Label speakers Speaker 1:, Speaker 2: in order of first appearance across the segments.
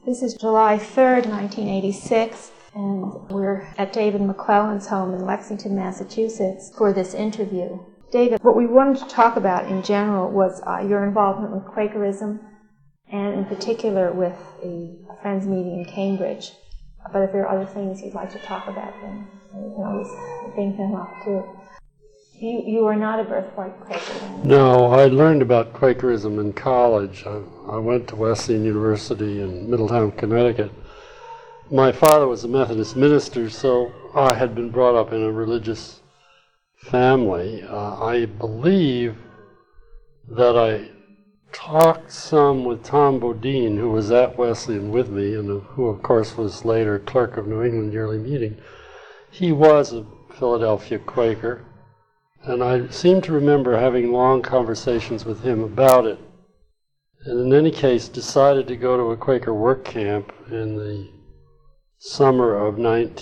Speaker 1: This is July 3rd, 1986, and we're at David McClellan's home in Lexington, Massachusetts for this interview. David, what we wanted to talk about in general was your involvement with Quakerism, and in particular with a Friends meeting in Cambridge. But if there are other things you'd like to talk about, then we can always bring them up too. You are not a birthright Quaker then?
Speaker 2: No, I learned about Quakerism in college. I went to Wesleyan University in Middletown, Connecticut. My father was a Methodist minister, so I had been brought up in a religious family. I believe that I talked some with Tom Bodine, who was at Wesleyan with me, and who, of course, was later clerk of New England Yearly Meeting. He was a Philadelphia Quaker, and I seem to remember having long conversations with him about it. And in any case, decided to go to a Quaker work camp in the summer of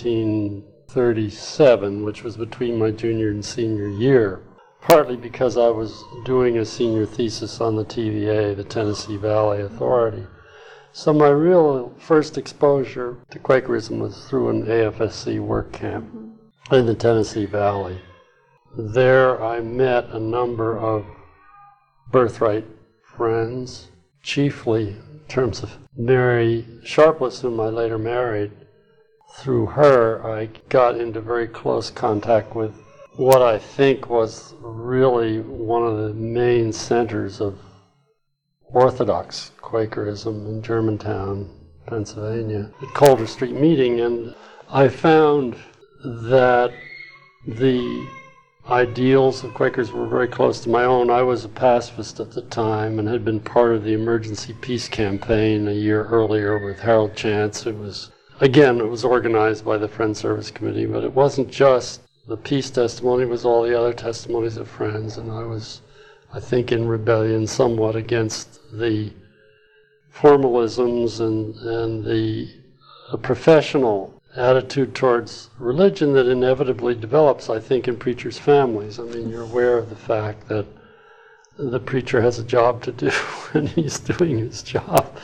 Speaker 2: 1937, which was between my junior and senior year, partly because I was doing a senior thesis on the TVA, the Tennessee Valley Authority. So my real first exposure to Quakerism was through an AFSC work camp in the Tennessee Valley. There I met a number of birthright friends, chiefly in terms of Mary Sharpless, whom I later married. Through her, I got into very close contact with what I think was really one of the main centers of Orthodox Quakerism in Germantown, Pennsylvania, at Calder Street Meeting, and I found that the ideals of Quakers were very close to my own. I was a pacifist at the time and had been part of the emergency peace campaign a year earlier with Harold Chance. It was organized by the Friends Service Committee, but it wasn't just the peace testimony, it was all the other testimonies of friends, and I was, I think, in rebellion somewhat against the formalisms and the professional attitude towards religion that inevitably develops, I think, in preachers' families. I mean, you're aware of the fact that the preacher has a job to do, and he's doing his job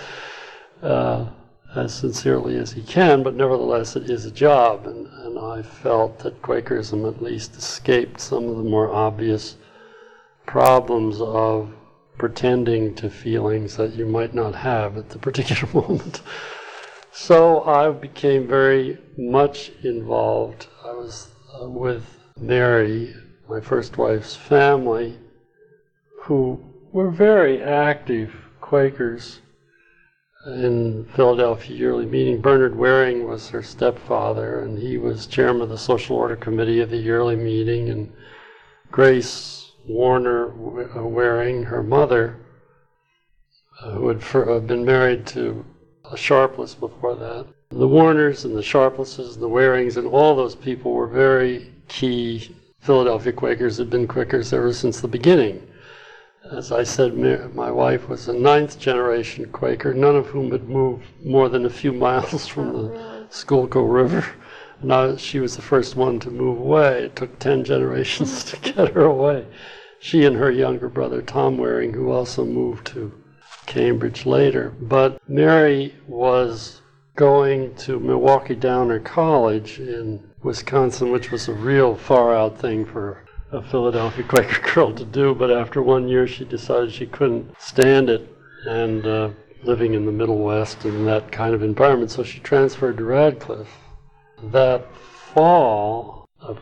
Speaker 2: as sincerely as he can, but nevertheless it is a job, and I felt that Quakerism at least escaped some of the more obvious problems of pretending to feelings that you might not have at the particular moment. So I became very much involved. I was with Mary, my first wife's family, who were very active Quakers in Philadelphia Yearly Meeting. Bernard Waring was her stepfather, and he was chairman of the Social Order Committee of the Yearly Meeting, and Grace Warner Waring, her mother, who had been married to a Sharpless before that. The Warners and the Sharplesses and the Warings and all those people were very key Philadelphia Quakers, had been Quakers ever since the beginning. As I said, my wife was a 9th generation Quaker, none of whom had moved more than a few miles from the Schuylkill River. And she was the first one to move away. It took 10 generations to get her away. She and her younger brother, Tom Waring, who also moved to Cambridge later. But Mary was going to Milwaukee Downer College in Wisconsin, which was a real far-out thing for a Philadelphia Quaker girl to do, but after 1 year she decided she couldn't stand it and living in the Middle West and that kind of environment, so she transferred to Radcliffe. That fall of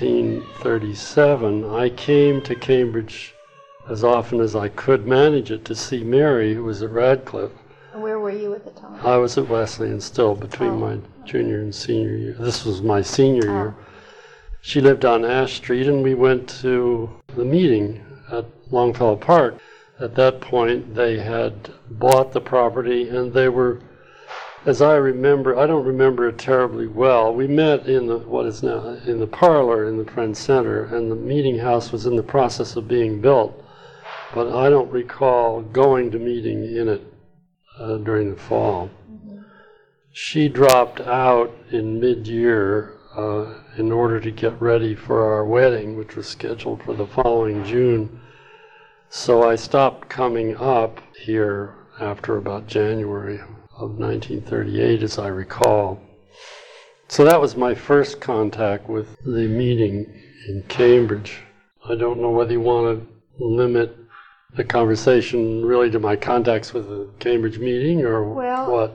Speaker 2: 1937, I came to Cambridge as often as I could manage it to see Mary, who was at Radcliffe.
Speaker 1: And where were you at the time?
Speaker 2: I was at Wesleyan still between my junior and senior year. This was my senior year. She lived on Ash Street, and we went to the meeting at Longfellow Park. At that point, they had bought the property, and they were, as I remember, I don't remember it terribly well. We met in what is now in the parlor in the Friends Center, and the meeting house was in the process of being built. But I don't recall going to meeting in it during the fall. She dropped out in mid-year in order to get ready for our wedding, which was scheduled for the following June. So I stopped coming up here after about January of 1938, as I recall. So that was my first contact with the meeting in Cambridge. I don't know whether you want to limit the conversation really to my contacts with the Cambridge meeting or what?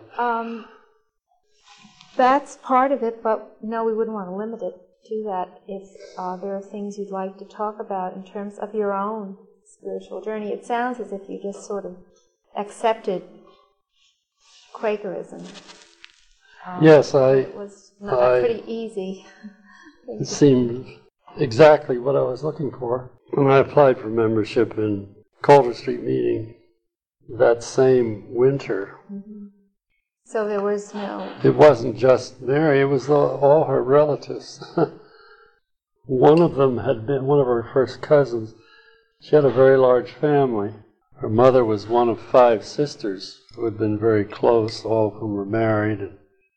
Speaker 1: That's part of it, but no, we wouldn't want to limit it to that. If there are things you'd like to talk about in terms of your own spiritual journey, it sounds as if you just sort of accepted Quakerism.
Speaker 2: Yes,
Speaker 1: it was pretty easy.
Speaker 2: It seemed exactly what I was looking for. When I applied for membership in Calder Street meeting that same winter.
Speaker 1: Mm-hmm. So there was no...
Speaker 2: It wasn't just Mary, it was all her relatives. One of them had been one of her first cousins. She had a very large family. Her mother was one of 5 sisters who had been very close, all of whom were married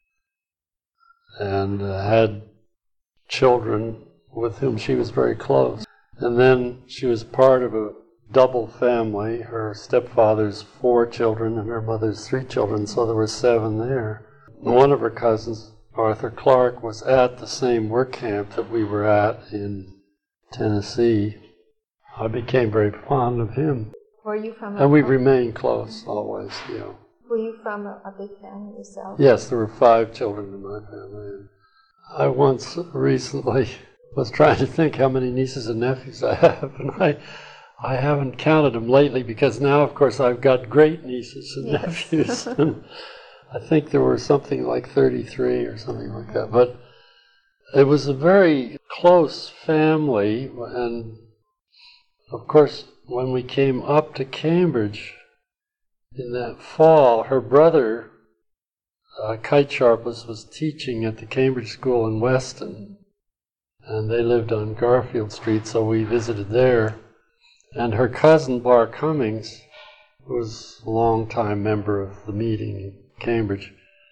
Speaker 2: and had children with whom she was very close. And then she was part of a double family, her stepfather's 4 children and her mother's 3 children, so there were 7 there. One of her cousins, Arthur Clark, was at the same work camp that we were at in Tennessee. I became very fond of him.
Speaker 1: Were you from
Speaker 2: and we've remained close always,
Speaker 1: Were you from a big family yourself?
Speaker 2: Yes, there were 5 children in my family. I once recently was trying to think how many nieces and nephews I have, and I haven't counted them lately because now, of course, I've got great nieces and nephews. And I think there were something like 33 or something like that. But it was a very close family. And, of course, when we came up to Cambridge in that fall, her brother, Kite Sharpless, was teaching at the Cambridge School in Weston. And they lived on Garfield Street, so we visited there. And her cousin, Bar Cummings, who was a long-time member of the meeting in Cambridge,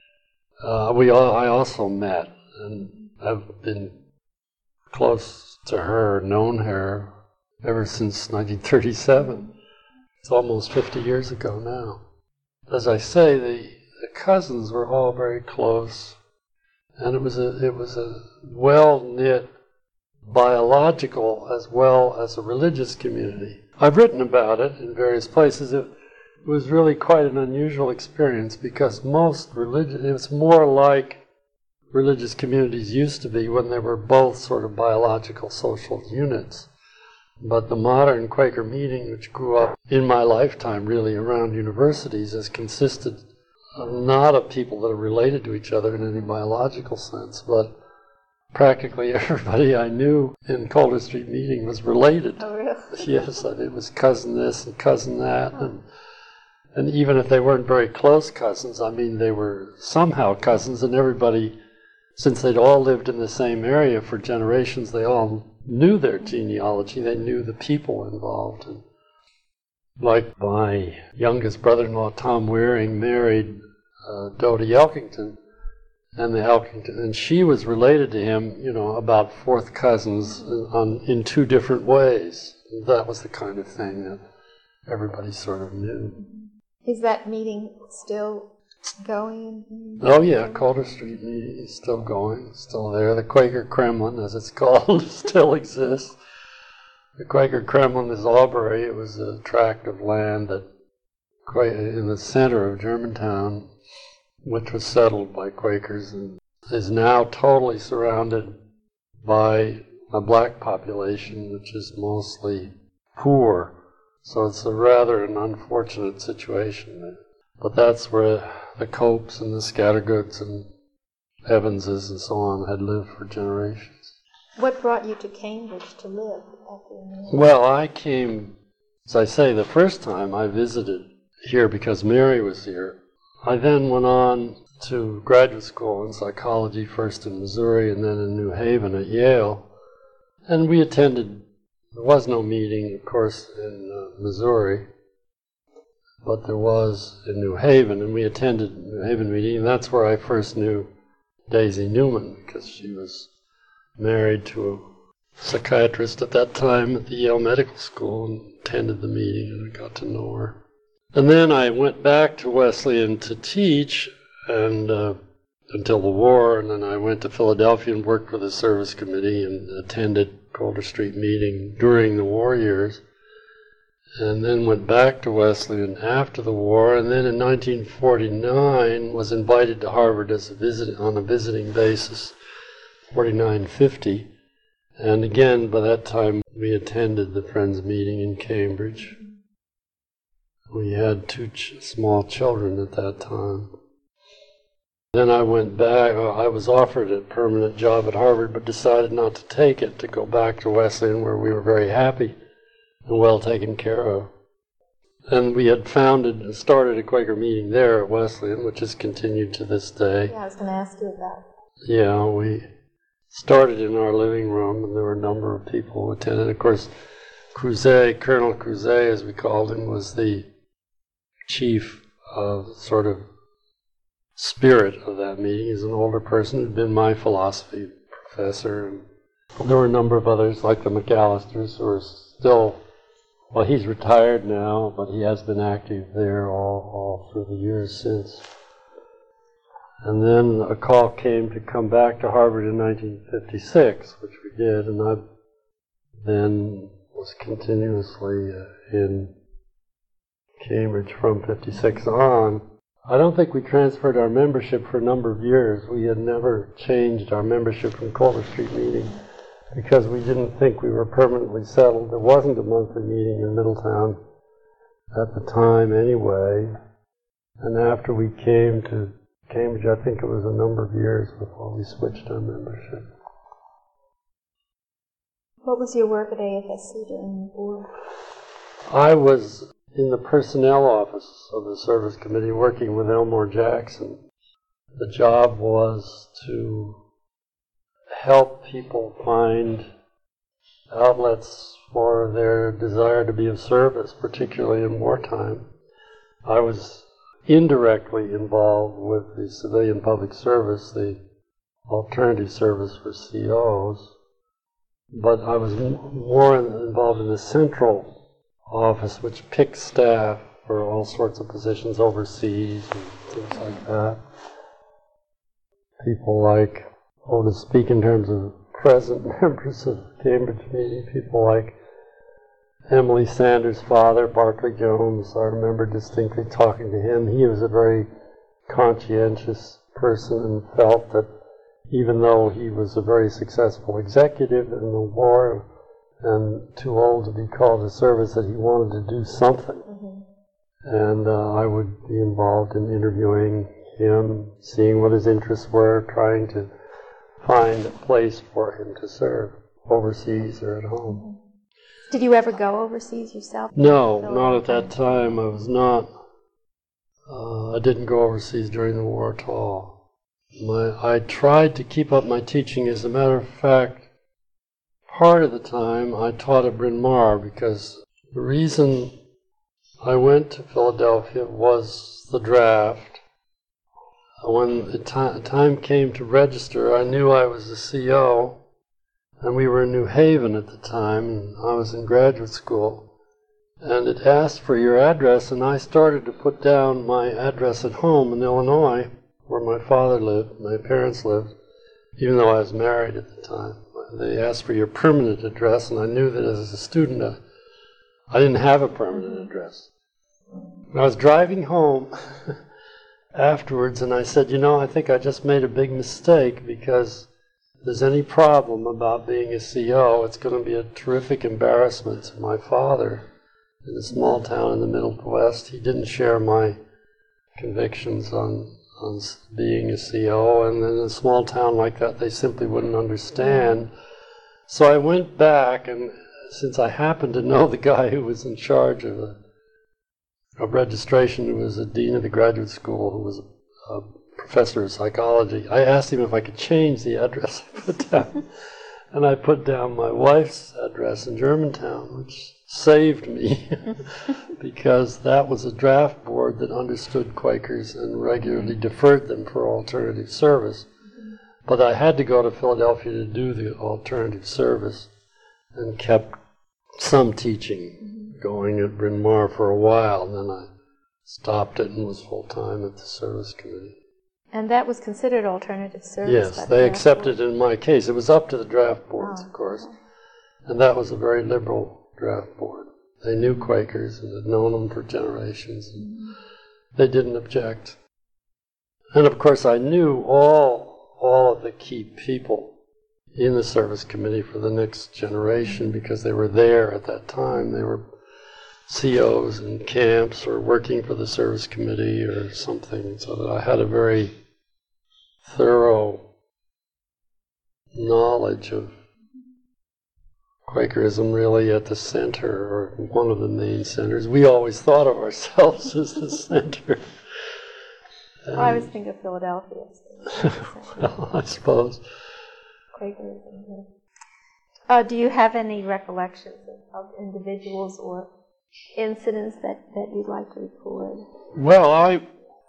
Speaker 2: I also met and have been close to her, known her ever since 1937. It's almost 50 years ago now. As I say, the cousins were all very close, and it was a well-knit biological as well as a religious community. I've written about it in various places. It was really quite an unusual experience because it was more like religious communities used to be when they were both sort of biological social units. But the modern Quaker meeting, which grew up in my lifetime really around universities, has consisted not of people that are related to each other in any biological sense, but practically everybody I knew in Calder Street meeting was related.
Speaker 1: Oh, really?
Speaker 2: Yes, it was cousin this and cousin that. And even if they weren't very close cousins, I mean, they were somehow cousins, and everybody, since they'd all lived in the same area for generations, they all knew their genealogy. They knew the people involved. And like my youngest brother-in-law, Tom Wearing, married Dodie Elkington, and she was related to him, about 4th cousins in 2 different ways. That was the kind of thing that everybody sort of knew.
Speaker 1: Is that meeting still going?
Speaker 2: Oh yeah, Calder Street meeting is still going, still there. The Quaker Kremlin, as it's called, still exists. The Quaker Kremlin is Aubrey. It was a tract of land that in the center of Germantown, which was settled by Quakers and is now totally surrounded by a black population, which is mostly poor. So it's rather an unfortunate situation. But that's where the Copes and the Scattergoods and Evanses and so on had lived for generations.
Speaker 1: What brought you to Cambridge to live after you moved?
Speaker 2: Well, I came, as I say, the first time I visited here because Mary was here. I then went on to graduate school in psychology, first in Missouri and then in New Haven at Yale. And we attended, there was no meeting, of course, in Missouri, but there was in New Haven, and we attended the New Haven meeting, and that's where I first knew Daisy Newman, because she was married to a psychiatrist at that time at the Yale Medical School and attended the meeting, and I got to know her. And then I went back to Wesleyan to teach and until the war, and then I went to Philadelphia and worked for the service committee and attended Calder Street meeting during the war years, and then went back to Wesleyan after the war, and then in 1949 was invited to Harvard as on a visiting basis, 49-50, and again by that time we attended the Friends meeting in Cambridge. We had two small children at that time. Then I went back. I was offered a permanent job at Harvard, but decided not to take it, to go back to Wesleyan, where we were very happy and well taken care of. And we had started a Quaker meeting there at Wesleyan, which has continued to this day.
Speaker 1: Yeah, I was going to ask you about it.
Speaker 2: Yeah, we started in our living room, and there were a number of people who attended. Of course, Cruzet, Colonel Cruzet, as we called him, was the chief sort of spirit of that meeting. He's an older person who'd been my philosophy professor, and there were a number of others like the McAllisters who are still, well, he's retired now, but he has been active there all through the years since. And then a call came to come back to Harvard in 1956, which we did, and I then was continuously in Cambridge from 56 on. I don't think we transferred our membership for a number of years. We had never changed our membership from Calder Street meeting because we didn't think we were permanently settled. There wasn't a monthly meeting in Middletown at the time anyway. And after we came to Cambridge, I think it was a number of years before we switched our membership.
Speaker 1: What was your work at AFSC during the war?
Speaker 2: I was in the personnel office of the service committee working with Elmore Jackson. The job was to help people find outlets for their desire to be of service, particularly in wartime. I was indirectly involved with the civilian public service, the alternative service for COs, but I was more involved in the central office, which picks staff for all sorts of positions overseas and things like that. People like, to speak in terms of present members of Cambridge meeting, people like Emily Sanders' father, Barclay Jones. I remember distinctly talking to him. He was a very conscientious person and felt that even though he was a very successful executive in the war and too old to be called to service, that he wanted to do something. And I would be involved in interviewing him, seeing what his interests were, trying to find a place for him to serve, overseas or at home.
Speaker 1: Did you ever go overseas yourself?
Speaker 2: No, not at that time. I was not. I didn't go overseas during the war at all. I tried to keep up my teaching. As a matter of fact, part of the time I taught at Bryn Mawr, because the reason I went to Philadelphia was the draft. When the time came to register, I knew I was a CO, and we were in New Haven at the time, and I was in graduate school, and it asked for your address, and I started to put down my address at home in Illinois, where my father lived, my parents lived, even though I was married at the time. They asked for your permanent address, and I knew that as a student I didn't have a permanent address. I was driving home afterwards, and I said, I think I just made a big mistake, because if there's any problem about being a CO, it's going to be a terrific embarrassment to my father in a small town in the Middle West. He didn't share my convictions on being a CO, and in a small town like that, they simply wouldn't understand. So I went back, and since I happened to know the guy who was in charge of registration, who was the dean of the graduate school, who was a professor of psychology, I asked him if I could change the address I put down. And I put down my wife's address in Germantown, which saved me because that was a draft board that understood Quakers and regularly deferred them for alternative service. But I had to go to Philadelphia to do the alternative service and kept some teaching going at Bryn Mawr for a while. And then I stopped it and was full-time at the service committee.
Speaker 1: And that was considered alternative service?
Speaker 2: Yes, they accepted it in my case. It was up to the draft boards, of course. And that was a very liberal draft board. They knew Quakers and had known them for generations. And they didn't object. And of course I knew all of the key people in the service committee for the next generation because they were there at that time. They were COs in camps or working for the service committee or something, so that I had a very thorough knowledge of Quakerism really at the center, or one of the main centers. We always thought of ourselves as the center.
Speaker 1: Well, I was thinking of Philadelphia.
Speaker 2: Well, I suppose.
Speaker 1: Quakerism. Do you have any recollections of individuals or incidents that you'd like to record?
Speaker 2: Well, I've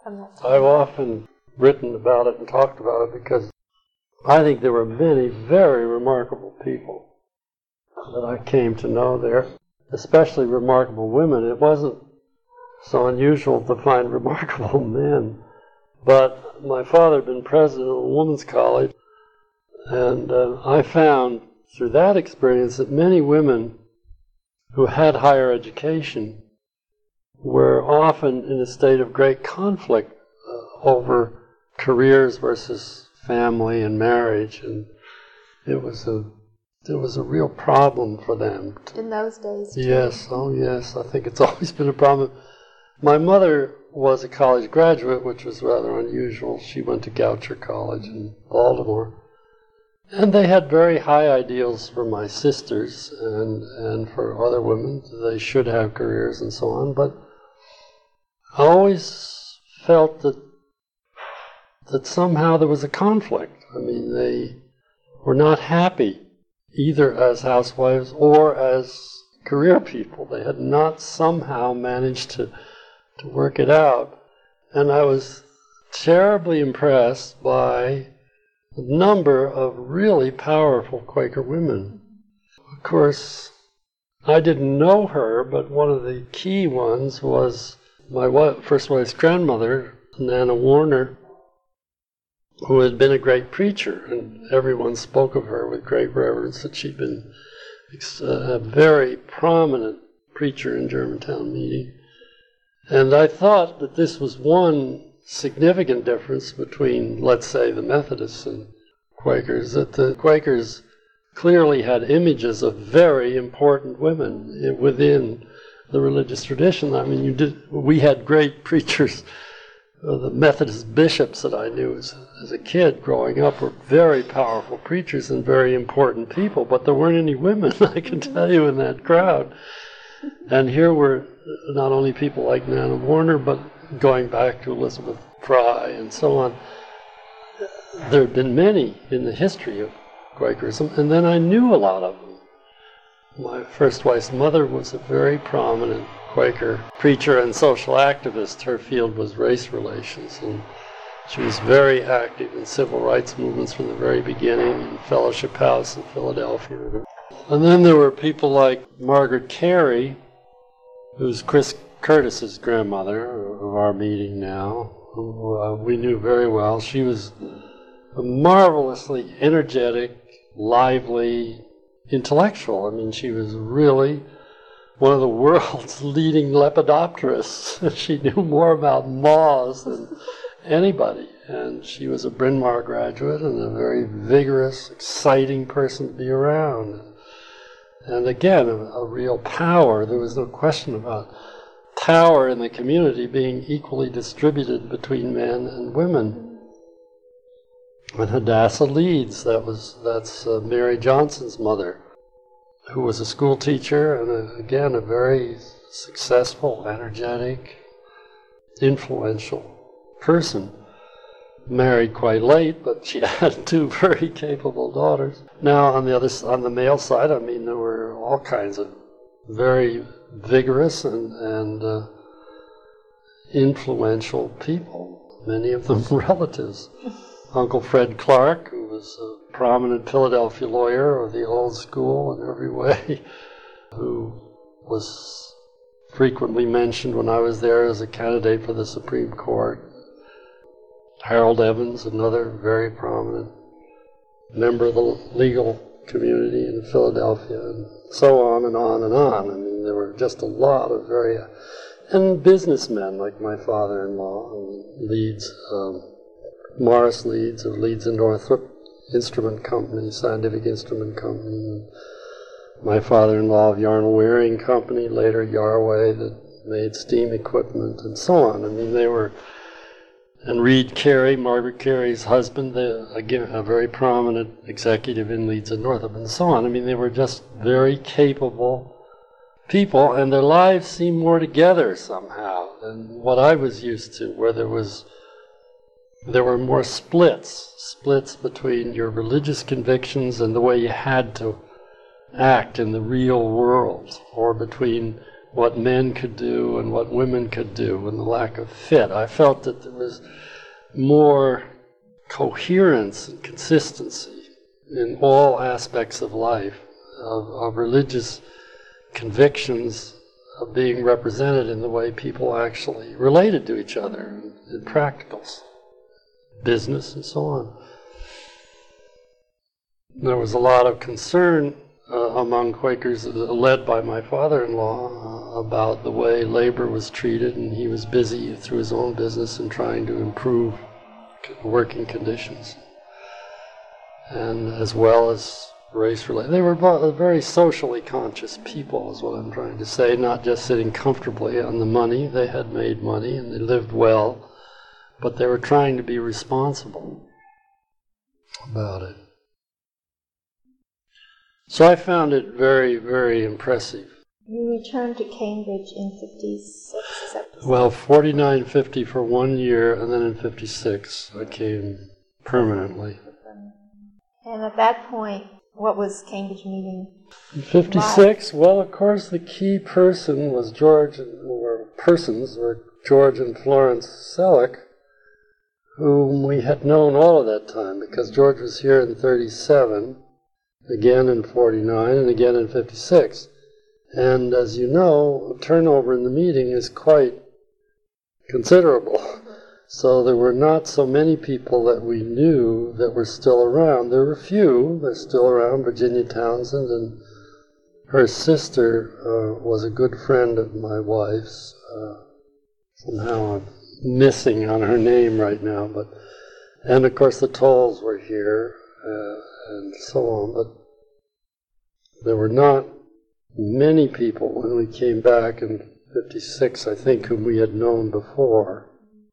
Speaker 2: often written about it and talked about it because I think there were many very remarkable people that I came to know there, especially remarkable women. It wasn't so unusual to find remarkable men, but my father had been president of a women's college, and I found through that experience that many women who had higher education were often in a state of great conflict over careers versus family and marriage, and it was a real problem for them.
Speaker 1: In those days, too.
Speaker 2: Yes, oh yes, I think it's always been a problem. My mother was a college graduate, which was rather unusual. She went to Goucher College in Baltimore. And they had very high ideals for my sisters and for other women. They should have careers and so on. But I always felt that somehow there was a conflict. I mean, they were not happy either as housewives or as career people. They had not somehow managed to work it out. And I was terribly impressed by a number of really powerful Quaker women. Of course, I didn't know her, but one of the key ones was my first wife's grandmother, Nana Warner, who had been a great preacher, and everyone spoke of her with great reverence, that she'd been a very prominent preacher in Germantown Meeting. And I thought that this was one significant difference between, let's say, the Methodists and Quakers, that the Quakers clearly had images of very important women within the religious tradition. I mean, we had great preachers. The Methodist bishops that I knew as a kid growing up were very powerful preachers and very important people, but there weren't any women, I can tell you, in that crowd. And here were not only people like Nana Warner, but going back to Elizabeth Fry and so on. There had been many in the history of Quakerism, and then I knew a lot of them. My first wife's mother was a very prominent Quaker preacher and social activist. Her field was race relations, and she was very active in civil rights movements from the very beginning in Fellowship House in Philadelphia. And then there were people like Margaret Carey, who's Chris Curtis's grandmother of our meeting now, who we knew very well. She was a marvelously energetic, lively intellectual. I mean, she was really one of the world's leading lepidopterists. She knew more about moths than anybody. And she was a Bryn Mawr graduate and a very vigorous, exciting person to be around. And again, a real power. There was no question about power in the community being equally distributed between men and women. And Hadassah Leeds, that's Mary Johnson's mother, who was a school teacher and again a very successful, energetic, influential person. Married quite late, but she had two very capable daughters. Now on the male side, I mean, there were all kinds of very vigorous and influential people, many of them relatives. Uncle Fred Clark, who was a prominent Philadelphia lawyer of the old school in every way, who was frequently mentioned when I was there as a candidate for the Supreme Court. Harold Evans, another very prominent member of the legal community in Philadelphia, and so on and on and on. I mean, there were just a lot of and businessmen like my father-in-law, Leeds, Morris Leeds of Leeds and Northrop Instrument Company, Scientific Instrument Company, and my father-in-law of Yarnell Waring Company, later Yarway, that made steam equipment, and so on. I mean, they were, and Reed Carey, Margaret Carey's husband, again, a very prominent executive in Leeds and Northrop, and so on. I mean, they were just very capable people, and their lives seemed more together somehow than what I was used to, where there were more splits between your religious convictions and the way you had to act in the real world, or between what men could do and what women could do, and the lack of fit. I felt that there was more coherence and consistency in all aspects of life, of religious convictions of being represented in the way people actually related to each other in practicals, business, and so on. There was a lot of concern among Quakers, led by my father-in-law, about the way labor was treated, and he was busy through his own business in trying to improve working conditions, and as well as race-related. They were very socially conscious people, is what I'm trying to say, not just sitting comfortably on the money. They had made money and they lived well, but they were trying to be responsible about it. So I found it very, very impressive.
Speaker 1: You returned to Cambridge in 56, is that the
Speaker 2: Well, 49, 50 for 1 year, and then in 56 I came permanently.
Speaker 1: And at that point, what was Cambridge meeting?
Speaker 2: In 56, well, of course, the key person was George and Florence Selleck, whom we had known all of that time, because George was here in 37, again in 49, and again in 56. And as you know, turnover in the meeting is quite considerable. So there were not so many people that we knew that were still around. There were a few that are still around. Virginia Townsend, and her sister was a good friend of my wife's. Somehow I'm missing on her name right now, and of course the Tolls were here, and so on. But there were not many people when we came back in 56, I think, whom we had known before.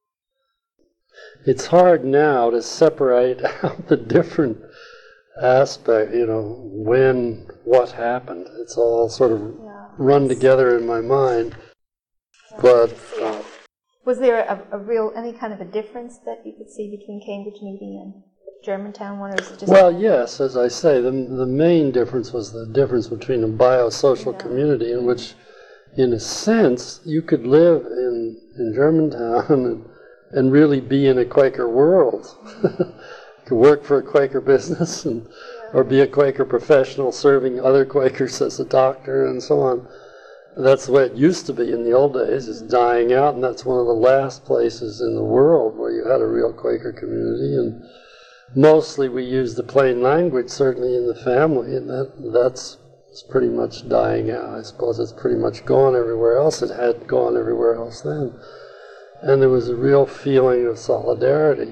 Speaker 2: It's hard now to separate out the different aspects, when, what happened. It's all sort of run together in my mind. But
Speaker 1: was there any kind of a difference that you could see between Cambridge meeting and Germantown one, or is it just? Well,
Speaker 2: yes, as I say, the main difference was the difference between a biosocial community in which, in a sense, you could live in Germantown and really be in a Quaker world. You could work for a Quaker business or be a Quaker professional serving other Quakers as a doctor and so on. That's the way it used to be in the old days. It's dying out, and that's one of the last places in the world where you had a real Quaker community. And mostly we used the plain language, certainly in the family, and that's pretty much dying out. I suppose it's pretty much gone everywhere else. It had gone everywhere else then. And there was a real feeling of solidarity.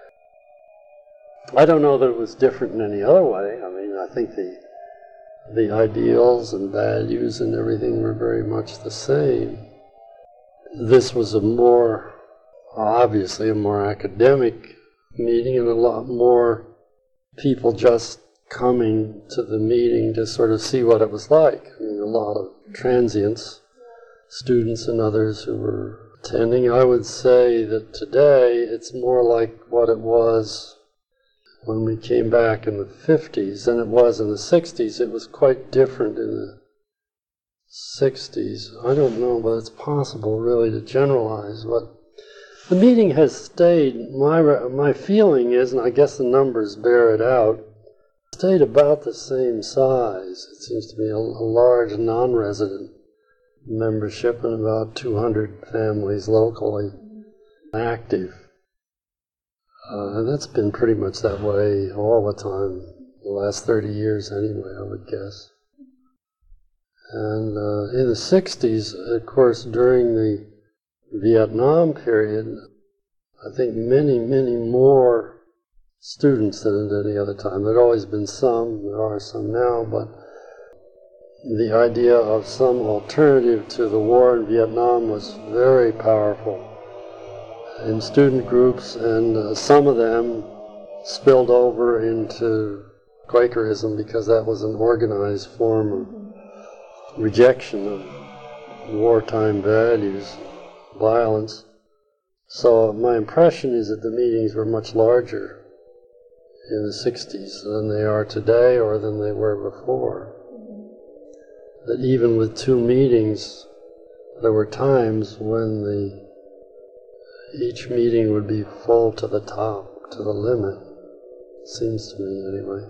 Speaker 2: I don't know that it was different in any other way. I mean, I think the ideals and values and everything were very much the same. This was obviously a more academic meeting, and a lot more people just coming to the meeting to sort of see what it was like. I mean, a lot of transients, students and others who were attending. I would say that today it's more like what it was when we came back in the 50s than it was in the 60s. It was quite different in the 60s. I don't know, but it's possible really to generalize. But the meeting has stayed, my feeling is, and I guess the numbers bear it out, stayed about the same size. It seems to be a large non-resident membership and about 200 families locally active. And that's been pretty much that way all the time, the last 30 years anyway, I would guess. And in the 60s, of course, during the Vietnam period, I think many, many more students than at any other time. There had always been some, there are some now, but the idea of some alternative to the war in Vietnam was very powerful in student groups, and some of them spilled over into Quakerism because that was an organized form of rejection of wartime values, violence. So my impression is that the meetings were much larger in the 60s than they are today or than they were before. That even with 2 meetings, there were times when each meeting would be full to the top, to the limit. Seems to me, anyway.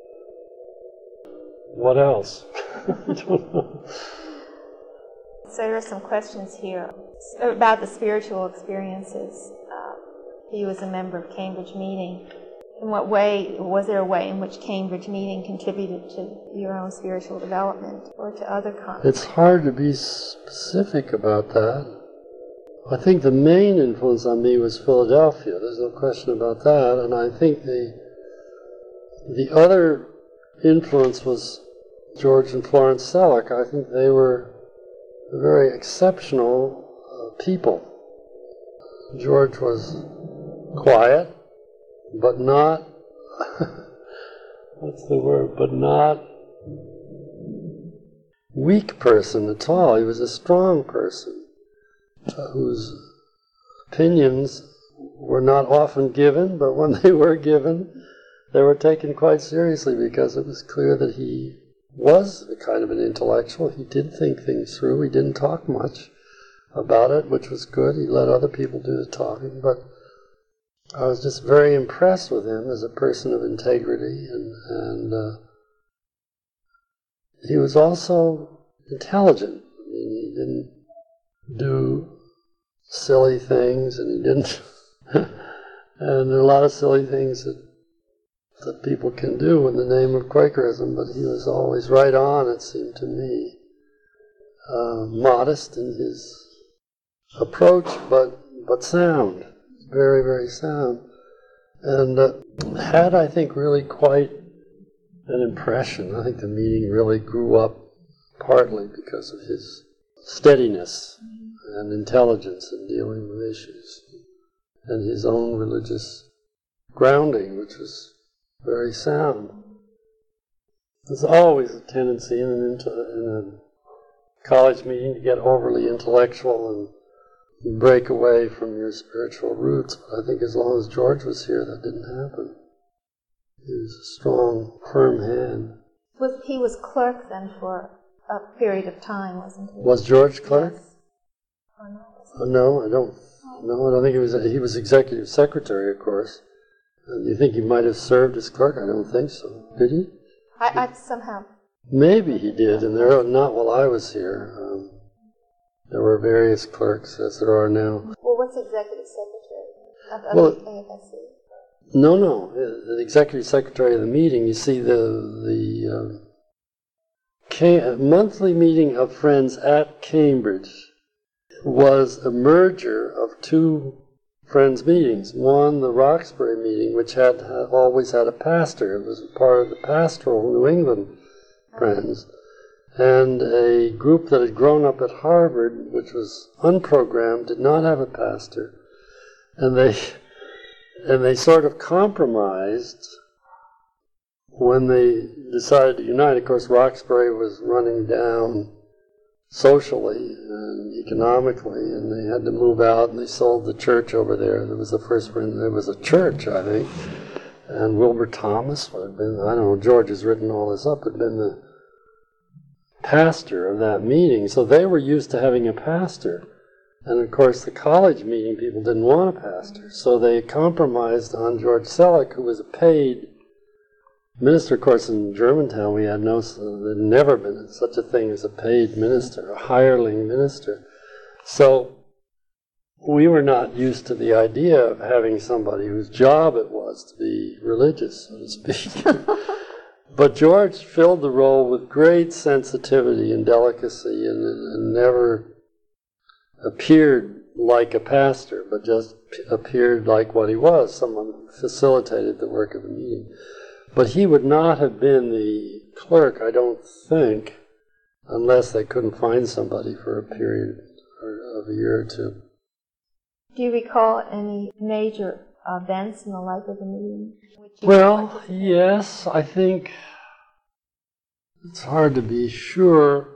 Speaker 2: What else? I don't know.
Speaker 1: So there are some questions here about the spiritual experiences. He was a member of Cambridge Meeting. In what way, was there a way in which Cambridge Meeting contributed to your own spiritual development or to other conferences?
Speaker 2: It's hard to be specific about that. I think the main influence on me was Philadelphia. There's no question about that. And I think the other influence was George and Florence Selleck. I think they were very exceptional people. George was quiet, but not, what's the word, but not weak person at all. He was a strong person whose opinions were not often given, but when they were given, they were taken quite seriously because it was clear that he was a kind of an intellectual. He did think things through. He didn't talk much about it, which was good. He let other people do the talking, but I was just very impressed with him as a person of integrity, and he was also intelligent. I mean, he didn't do silly things, and he didn't and there are a lot of silly things that people can do in the name of Quakerism, but he was always right on, it seemed to me. Modest in his approach, but sound. Very, very sound. And had, I think, really quite an impression. I think the meeting really grew up partly because of his steadiness and intelligence in dealing with issues, and his own religious grounding, which was very sound. There's always a tendency in a college meeting to get overly intellectual and break away from your spiritual roots, but I think as long as George was here, that didn't happen. He was a strong, firm hand.
Speaker 1: He was clerk then for a period of time, wasn't he?
Speaker 2: Was George clerk?
Speaker 1: Yes. Or no?
Speaker 2: No, I don't. No, I don't think he was. He was executive secretary, of course. And you think he might have served as clerk? I don't think so. Did he?
Speaker 1: I somehow.
Speaker 2: Maybe he did, and not while I was here. There were various clerks, as there are now.
Speaker 1: Well, what's executive secretary of the AFSC?
Speaker 2: No. The executive secretary of the meeting, you see the monthly meeting of Friends at Cambridge was a merger of 2 Friends meetings. One, the Roxbury meeting, which had always had a pastor. It was part of the pastoral New England Friends. And a group that had grown up at Harvard, which was unprogrammed, did not have a pastor. And they sort of compromised when they decided to unite. Of course, Roxbury was running down socially and economically, and they had to move out, and they sold the church over there. There was the first one. There was a church, I think, and Wilbur Thomas had been, I don't know, George has written all this up, had been the pastor of that meeting. So they were used to having a pastor. And of course, the college meeting people didn't want a pastor. So they compromised on George Selleck, who was a paid Minister, of course, in Germantown, we had there'd never been such a thing as a paid minister, a hireling minister. So we were not used to the idea of having somebody whose job it was to be religious, so to speak. But George filled the role with great sensitivity and delicacy, and never appeared like a pastor, but just appeared like what he was, someone who facilitated the work of the meeting. But he would not have been the clerk, I don't think, unless they couldn't find somebody for a period of a year or two.
Speaker 1: Do you recall any major events in the life of the meeting?
Speaker 2: Well, yes, I think it's hard to be sure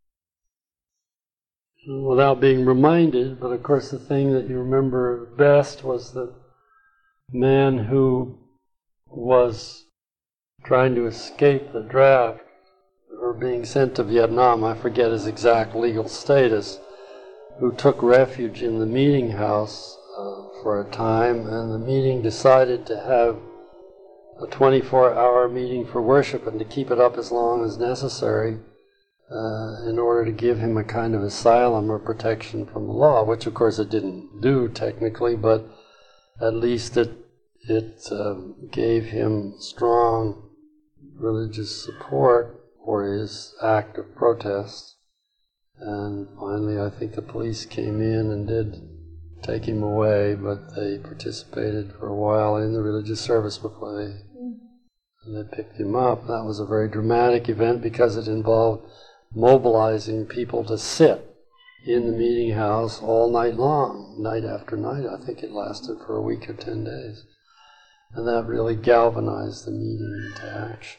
Speaker 2: without being reminded, but of course the thing that you remember best was the man who was trying to escape the draft or being sent to Vietnam, I forget his exact legal status, who took refuge in the meeting house for a time, and the meeting decided to have a 24-hour meeting for worship and to keep it up as long as necessary in order to give him a kind of asylum or protection from the law, which of course it didn't do technically, but at least it gave him strong religious support for his act of protest. And finally, I think the police came in and did take him away, but they participated for a while in the religious service before they picked him up. That was a very dramatic event because it involved mobilizing people to sit in the meeting house all night long, night after night. I think it lasted for a week or 10 days. And that really galvanized the meeting into action.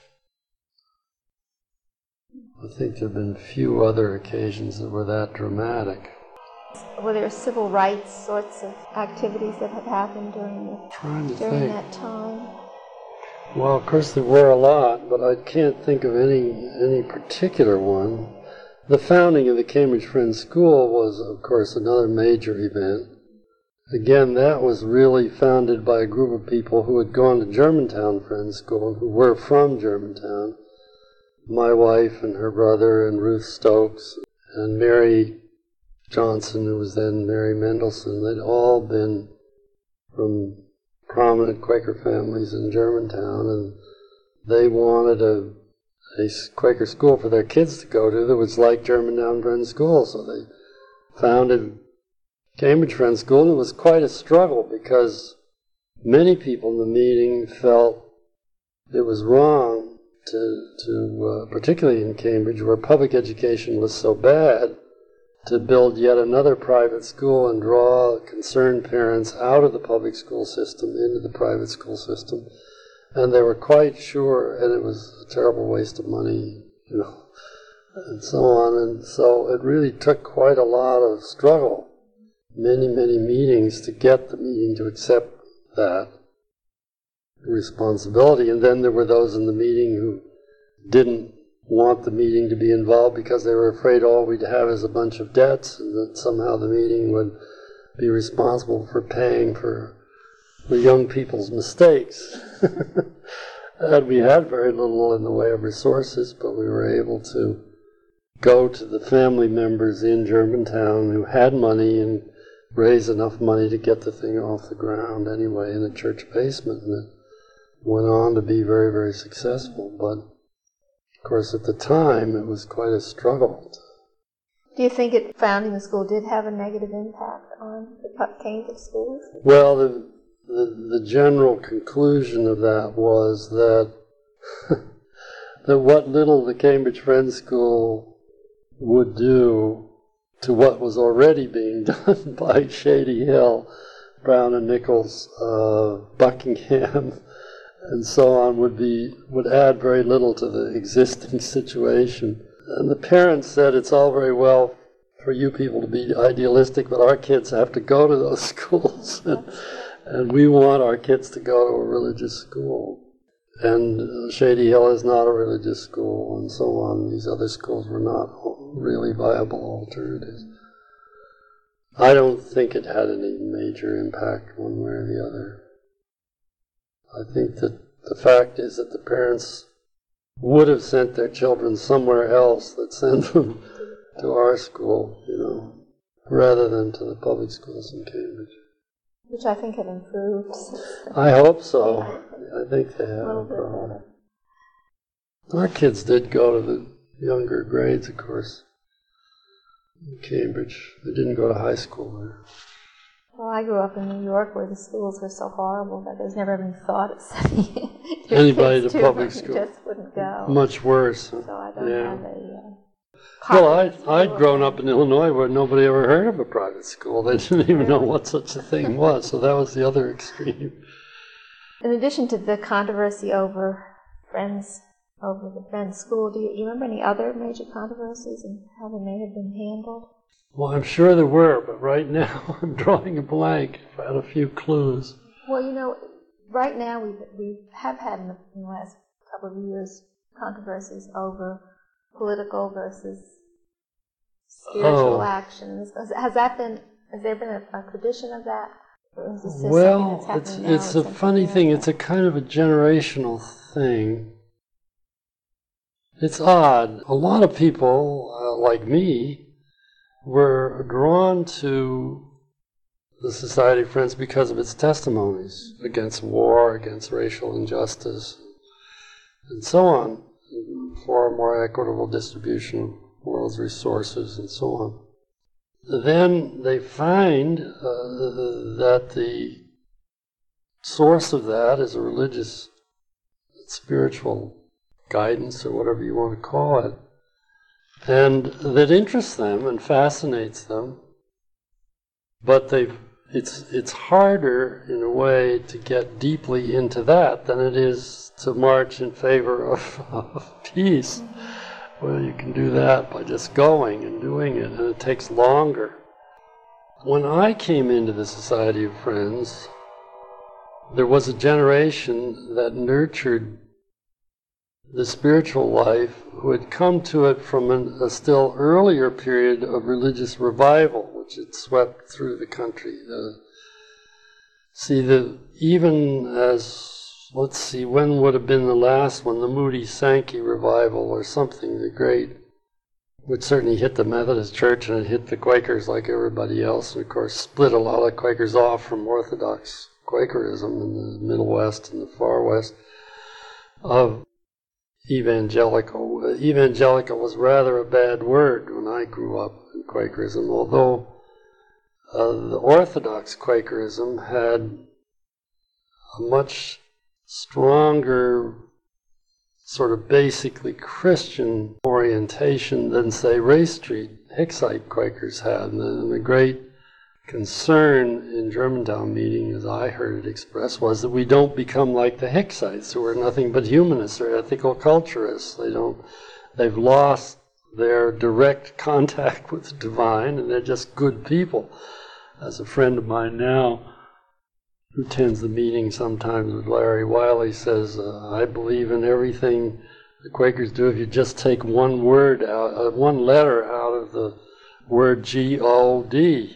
Speaker 2: I think there have been few other occasions that were that dramatic.
Speaker 1: Were there civil rights sorts of activities that had happened during that time?
Speaker 2: Well, of course there were a lot, but I can't think of any particular one. The founding of the Cambridge Friends School was, of course, another major event. Again, that was really founded by a group of people who had gone to Germantown Friends School, who were from Germantown. My wife and her brother and Ruth Stokes and Mary Johnson, who was then Mary Mendelson, they'd all been from prominent Quaker families in Germantown, and they wanted a Quaker school for their kids to go to that was like Germantown Friends School, so they founded Cambridge Friends School, and it was quite a struggle because many people in the meeting felt it was wrong to particularly in Cambridge, where public education was so bad, to build yet another private school and draw concerned parents out of the public school system into the private school system. And they were quite sure, and it was a terrible waste of money, and so on. And so it really took quite a lot of struggle, many meetings to get the meeting to accept that responsibility. And then there were those in the meeting who didn't want the meeting to be involved because they were afraid all we'd have is a bunch of debts, and that somehow the meeting would be responsible for paying for the young people's mistakes. And we had very little in the way of resources, but we were able to go to the family members in Germantown who had money and raise enough money to get the thing off the ground anyway in a church basement, and it went on to be very successful. But of course, at the time, it was quite a struggle.
Speaker 1: Do you think founding the school did have a negative impact on the Cambridge schools?
Speaker 2: Well, the general conclusion of that was that that what little the Cambridge Friends School would do to what was already being done by Shady Hill, Brown and Nichols, Buckingham, and so on would add very little to the existing situation. And the parents said, it's all very well for you people to be idealistic, but our kids have to go to those schools, and we want our kids to go to a religious school. And Shady Hill is not a religious school, and so on. These other schools were not really viable alternatives. I don't think it had any major impact one way or the other. I think that the fact is that the parents would have sent their children somewhere else that sent them to our school, rather than to the public schools in Cambridge.
Speaker 1: Which I think have improved.
Speaker 2: I hope so. I think they have.
Speaker 1: A little bit better.
Speaker 2: Our kids did go to the younger grades, of course, in Cambridge. They didn't go to high school there.
Speaker 1: Well, I grew up in New York where the schools were so horrible that there's never been thought of sending
Speaker 2: anybody to public
Speaker 1: them.
Speaker 2: school.
Speaker 1: Just wouldn't go.
Speaker 2: Much worse. Huh?
Speaker 1: So I don't have a...
Speaker 2: Well, I'd grown up in Illinois where nobody ever heard of a private school. They didn't even know what such a thing was, so that was the other extreme.
Speaker 1: In addition to the controversy over the Friends school, do you remember any other major controversies and how they may have been handled?
Speaker 2: Well, I'm sure there were, but right now I'm drawing a blank. If I had a few clues.
Speaker 1: Well, right now we have had in the last couple of years controversies over political versus spiritual actions. Has there been a tradition of that? Or is this just
Speaker 2: Well,
Speaker 1: something that's happening
Speaker 2: it's
Speaker 1: now
Speaker 2: a funny thing. It's a kind of a generational thing. It's odd. A lot of people, like me, were drawn to the Society of Friends because of its testimonies against war, against racial injustice, and so on, for a more equitable distribution of the world's resources, and so on. Then they find that the source of that is a religious, spiritual guidance, or whatever you want to call it, and that interests them and fascinates them, but it's harder in a way to get deeply into that than it is to march in favor of peace. Well, you can do that by just going and doing it, and it takes longer. When I came into the Society of Friends, there was a generation that nurtured the spiritual life who had come to it from a still earlier period of religious revival, which had swept through the country. When would have been the last one? The Moody Sankey revival or something, the great, which certainly hit the Methodist Church, and it hit the Quakers like everybody else, and of course split a lot of Quakers off from Orthodox Quakerism in the Middle West and the Far West. Of evangelical. Evangelical was rather a bad word when I grew up in Quakerism, although the Orthodox Quakerism had a much stronger sort of basically Christian orientation than, say, Race Street Hicksite Quakers had. And the great concern in Germantown meeting, as I heard it expressed, was that we don't become like the Hicksites, who are nothing but humanists or ethical culturists. They've lost their direct contact with the divine, and they're just good people. As a friend of mine now, who attends the meeting sometimes with Larry Wiley, says, I believe in everything the Quakers do if you just take one letter out of the word G-O-D.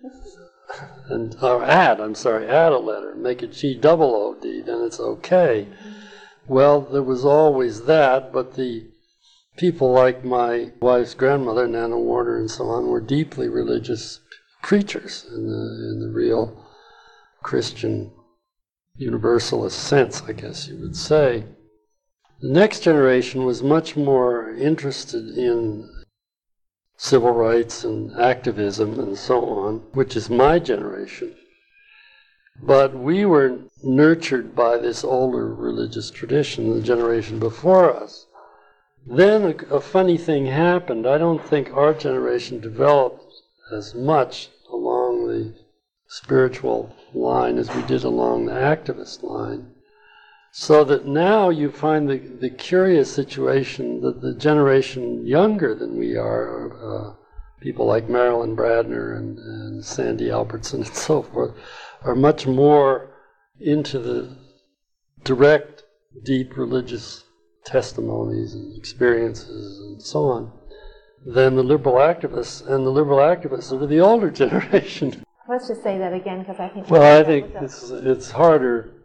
Speaker 2: Add a letter, make it G-O-O-D, then it's okay. Well, there was always that, but the people like my wife's grandmother, Nana Warner, and so on, were deeply religious creatures in the real Christian universalist sense, I guess you would say. The next generation was much more interested in civil rights and activism and so on, which is my generation. But we were nurtured by this older religious tradition, the generation before us. Then a funny thing happened. I don't think our generation developed as much along the spiritual line as we did along the activist line. So that now you find the curious situation that the generation younger than we are, people like Marilyn Bradner and Sandy Albertson and so forth, are much more into the direct, deep religious testimonies and experiences and so on than the liberal activists, and the liberal activists are the older generation.
Speaker 1: Let's just say that again, because I think...
Speaker 2: Well, I think it's harder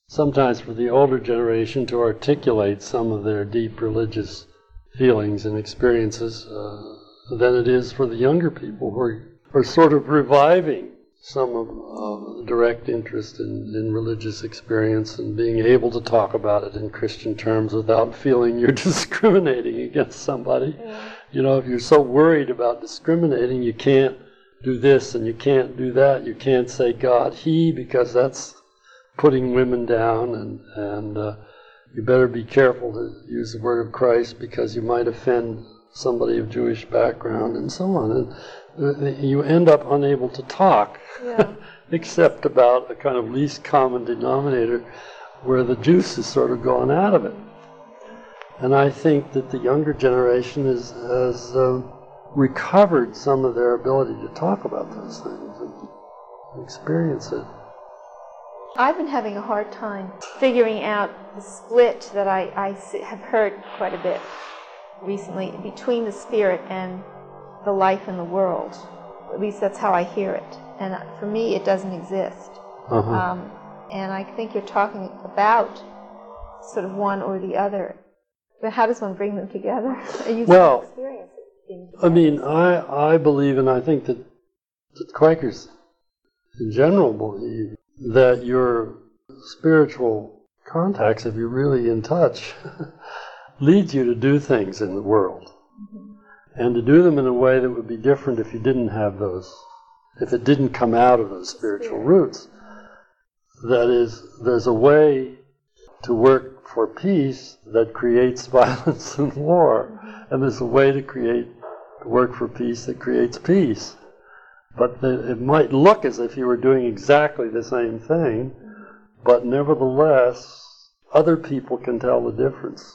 Speaker 2: sometimes for the older generation to articulate some of their deep religious feelings and experiences than it is for the younger people who are sort of reviving some of the direct interest in religious experience and being able to talk about it in Christian terms without feeling you're discriminating against somebody. Yeah. You know, if you're so worried about discriminating, you can't do this and you can't do that. You can't say God, He, because that's putting women down, and you better be careful to use the word of Christ because you might offend somebody of Jewish background and so on. And you end up unable to talk, yeah. except about a kind of least common denominator where the juice is sort of gone out of it. And I think that the younger generation has recovered some of their ability to talk about those things and experience it.
Speaker 1: I've been having a hard time figuring out the split that I have heard quite a bit recently between the spirit and the life in the world. At least that's how I hear it. And for me, it doesn't exist. Uh-huh. And I think you're talking about sort of one or the other. But how does one bring them together?
Speaker 2: Well, I mean, I believe, and I think that Quakers in general believe, that your spiritual contacts, if you're really in touch, lead you to do things in the world. Mm-hmm. And to do them in a way that would be different if you didn't have those, if it didn't come out of those spiritual roots. That is, there's a way to work for peace that creates violence and war. Mm-hmm. And there's a way to work for peace that creates peace. But it might look as if you were doing exactly the same thing, but nevertheless, other people can tell the difference.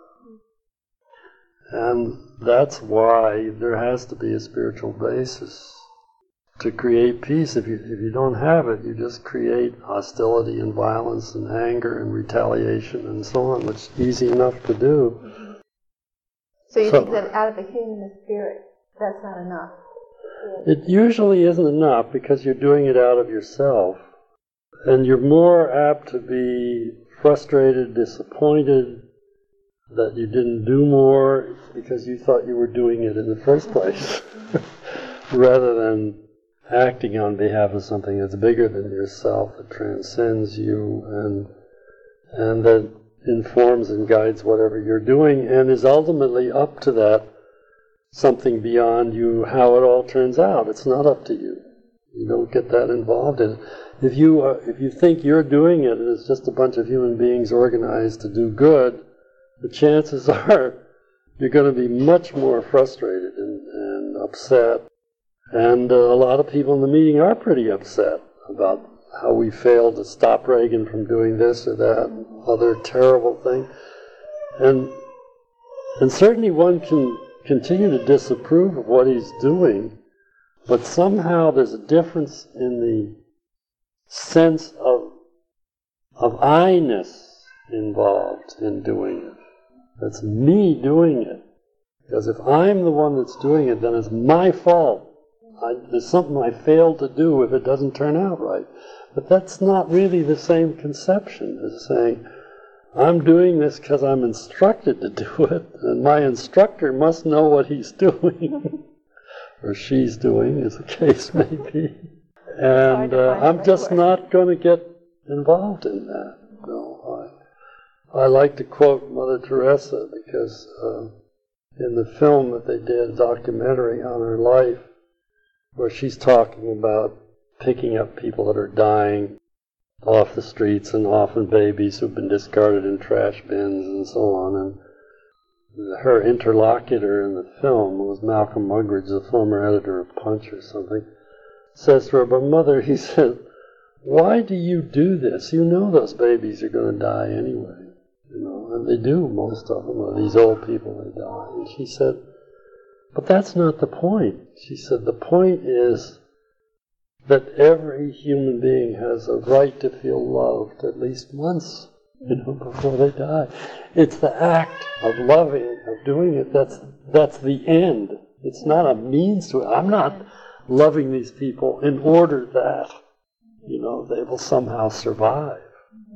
Speaker 2: And that's why there has to be a spiritual basis to create peace. If you don't have it, you just create hostility and violence and anger and retaliation and so on, which is easy enough to do.
Speaker 1: So you think that out of the human spirit, that's not enough?
Speaker 2: It usually isn't enough because you're doing it out of yourself. And you're more apt to be frustrated, disappointed that you didn't do more because you thought you were doing it in the first place, rather than acting on behalf of something that's bigger than yourself, that transcends you, and that informs and guides whatever you're doing, and is ultimately up to that something beyond you, how it all turns out. It's not up to you. You don't get that involved in it. If you think you're doing it and it's just a bunch of human beings organized to do good, the chances are you're going to be much more frustrated and upset. And a lot of people in the meeting are pretty upset about how we failed to stop Reagan from doing this or that other terrible thing. And certainly one can continue to disapprove of what he's doing, but somehow there's a difference in the sense of I-ness involved in doing it. That's me doing it. Because if I'm the one that's doing it, then it's my fault. There's something I failed to do if it doesn't turn out right. But that's not really the same conception as saying, I'm doing this because I'm instructed to do it, and my instructor must know what he's doing, or she's doing, as the case may be. And I'm just not going to get involved in that. No, I like to quote Mother Teresa because in the film that they did, a documentary on her life, where she's talking about picking up people that are dying off the streets, and often babies who've been discarded in trash bins and so on. And her interlocutor in the film was Malcolm Muggeridge, the former editor of Punch or something, says to her, but Mother, he said, why do you do this? You know those babies are going to die anyway. You know, and they do, most of them, or these old people, they die. And she said, but that's not the point. She said, the point is that every human being has a right to feel loved at least once, before they die. It's the act of loving, of doing it, that's the end. It's not a means to it. I'm not loving these people in order that, they will somehow survive.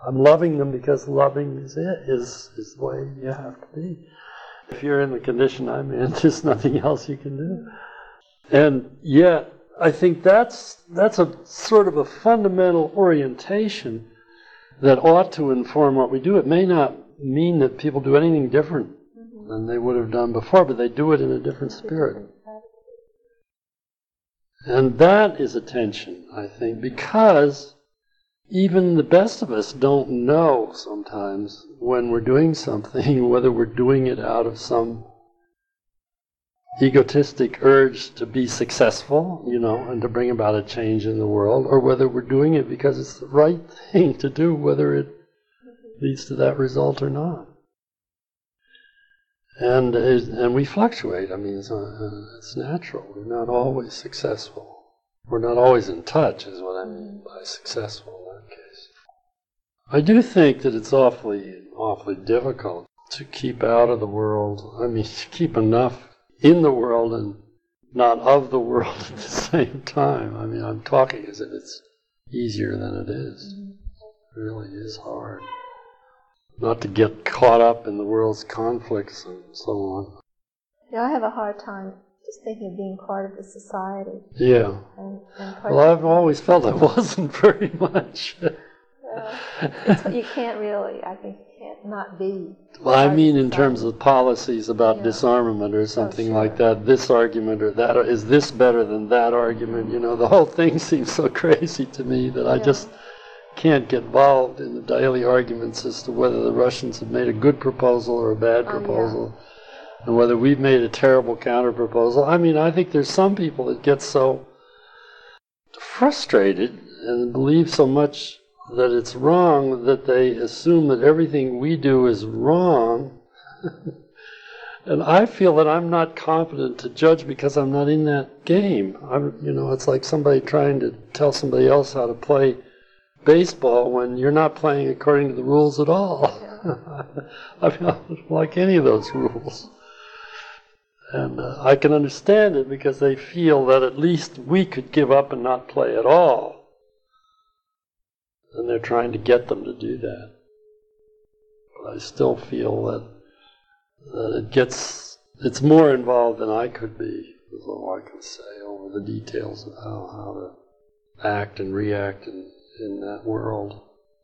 Speaker 2: I'm loving them because loving is the way you have to be. If you're in the condition I'm in, there's nothing else you can do. And yet, I think that's a sort of a fundamental orientation that ought to inform what we do. It may not mean that people do anything different than they would have done before, but they do it in a different spirit. And that is a tension, I think, because even the best of us don't know sometimes when we're doing something, whether we're doing it out of some egotistic urge to be successful, and to bring about a change in the world, or whether we're doing it because it's the right thing to do, whether it leads to that result or not. And we fluctuate. I mean, it's natural. We're not always successful. We're not always in touch, is what I mean by successful in that case. I do think that it's awfully difficult to keep out of the world. I mean, to keep enough in the world and not of the world at the same time. I mean, I'm talking as if it's easier than it is. It really is hard. Not to get caught up in the world's conflicts and so on.
Speaker 1: Yeah, I have a hard time just thinking of being part of the society.
Speaker 2: Yeah. Well, I've always felt I wasn't very much.
Speaker 1: You can't really, I think you can't not be.
Speaker 2: Well, I mean in terms of policies about disarmament or something like that, this argument or that, or is this better than that argument? The whole thing seems so crazy to me that I just can't get involved in the daily arguments as to whether the Russians have made a good proposal or a bad proposal, and whether we've made a terrible counter-proposal. I mean, I think there's some people that get so frustrated and believe so much that it's wrong that they assume that everything we do is wrong. And I feel that I'm not competent to judge because I'm not in that game. It's like somebody trying to tell somebody else how to play baseball when you're not playing according to the rules at all. I don't like any of those rules. And I can understand it because they feel that at least we could give up and not play at all. And they're trying to get them to do that. But I still feel that it's more involved than I could be, is all I can say, over the details of how to act and react in that world.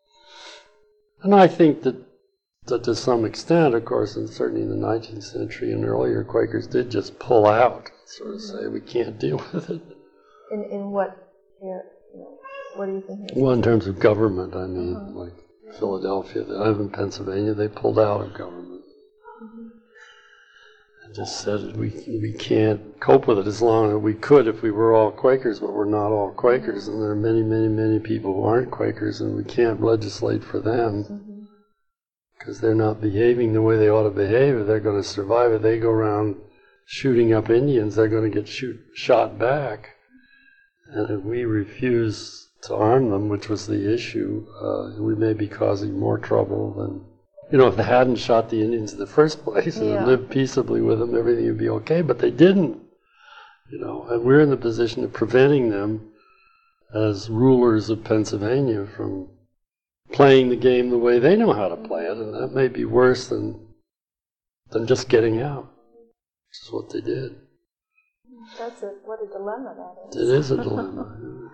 Speaker 2: And I think that to some extent, of course, and certainly in the 19th century and earlier, Quakers did just pull out, sort of say, we can't deal with it.
Speaker 1: In what area? What do you think?
Speaker 2: Well, in terms of government, I mean, like Philadelphia, I live in Pennsylvania, they pulled out of government. And just said we can't cope with it as long as we could if we were all Quakers, but we're not all Quakers, and there are many, many, many people who aren't Quakers, and we can't legislate for them because they're not behaving the way they ought to behave. If they're going to survive, if they go around shooting up Indians, they're going to get shot back. And if we refuse to arm them, which was the issue, we may be causing more trouble than, if they hadn't shot the Indians in the first place and lived peaceably with them, everything would be okay, but they didn't, and we're in the position of preventing them as rulers of Pennsylvania from playing the game the way they know how to play it, and that may be worse than just getting out, which is what they did.
Speaker 1: What a dilemma that
Speaker 2: is. It is a dilemma.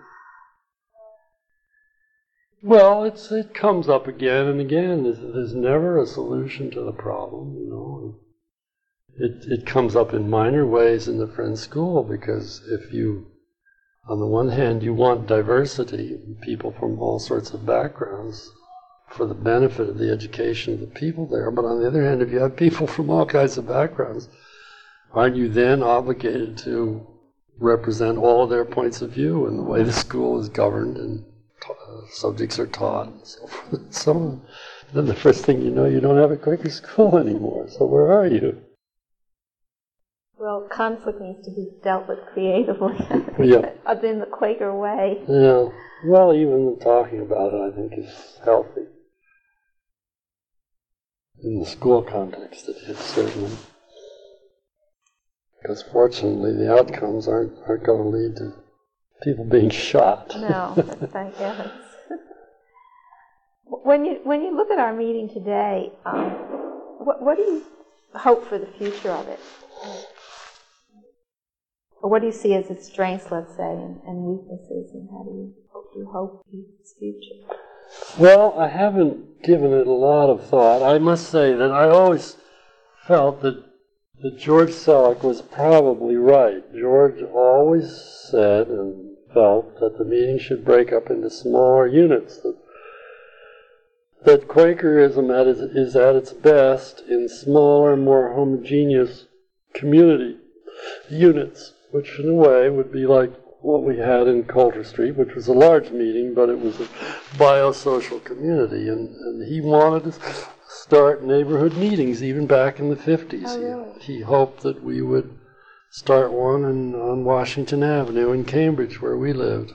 Speaker 2: Well, it comes up again and again. There's never a solution to the problem, It comes up in minor ways in the Friends School, because if you, on the one hand, you want diversity, people from all sorts of backgrounds, for the benefit of the education of the people there, but on the other hand, if you have people from all kinds of backgrounds, aren't you then obligated to represent all of their points of view in the way the school is governed and subjects are taught and so forth and so on? Then the first thing you know, you don't have a Quaker school anymore. So where are you?
Speaker 1: Well, conflict needs to be dealt with creatively in the Quaker way.
Speaker 2: Yeah. Well, even talking about it, I think, is healthy. In the school context, it is, certainly. Because fortunately, the outcomes aren't going to lead to people being shot.
Speaker 1: No, thank heavens. When you look at our meeting today, what do you hope for the future of it? Or what do you see as its strengths, let's say, and weaknesses, and how do you hope for its future?
Speaker 2: Well, I haven't given it a lot of thought. I must say that I always felt that George Selleck was probably right. George always said and felt that the meeting should break up into smaller units, that Quakerism is at its best in smaller, more homogeneous community units, which in a way would be like what we had in Coulter Street, which was a large meeting, but it was a biosocial community. And he wanted to start neighborhood meetings even back in the 50s.
Speaker 1: Oh, really?
Speaker 2: He hoped that we would start one on Washington Avenue in Cambridge, where we lived.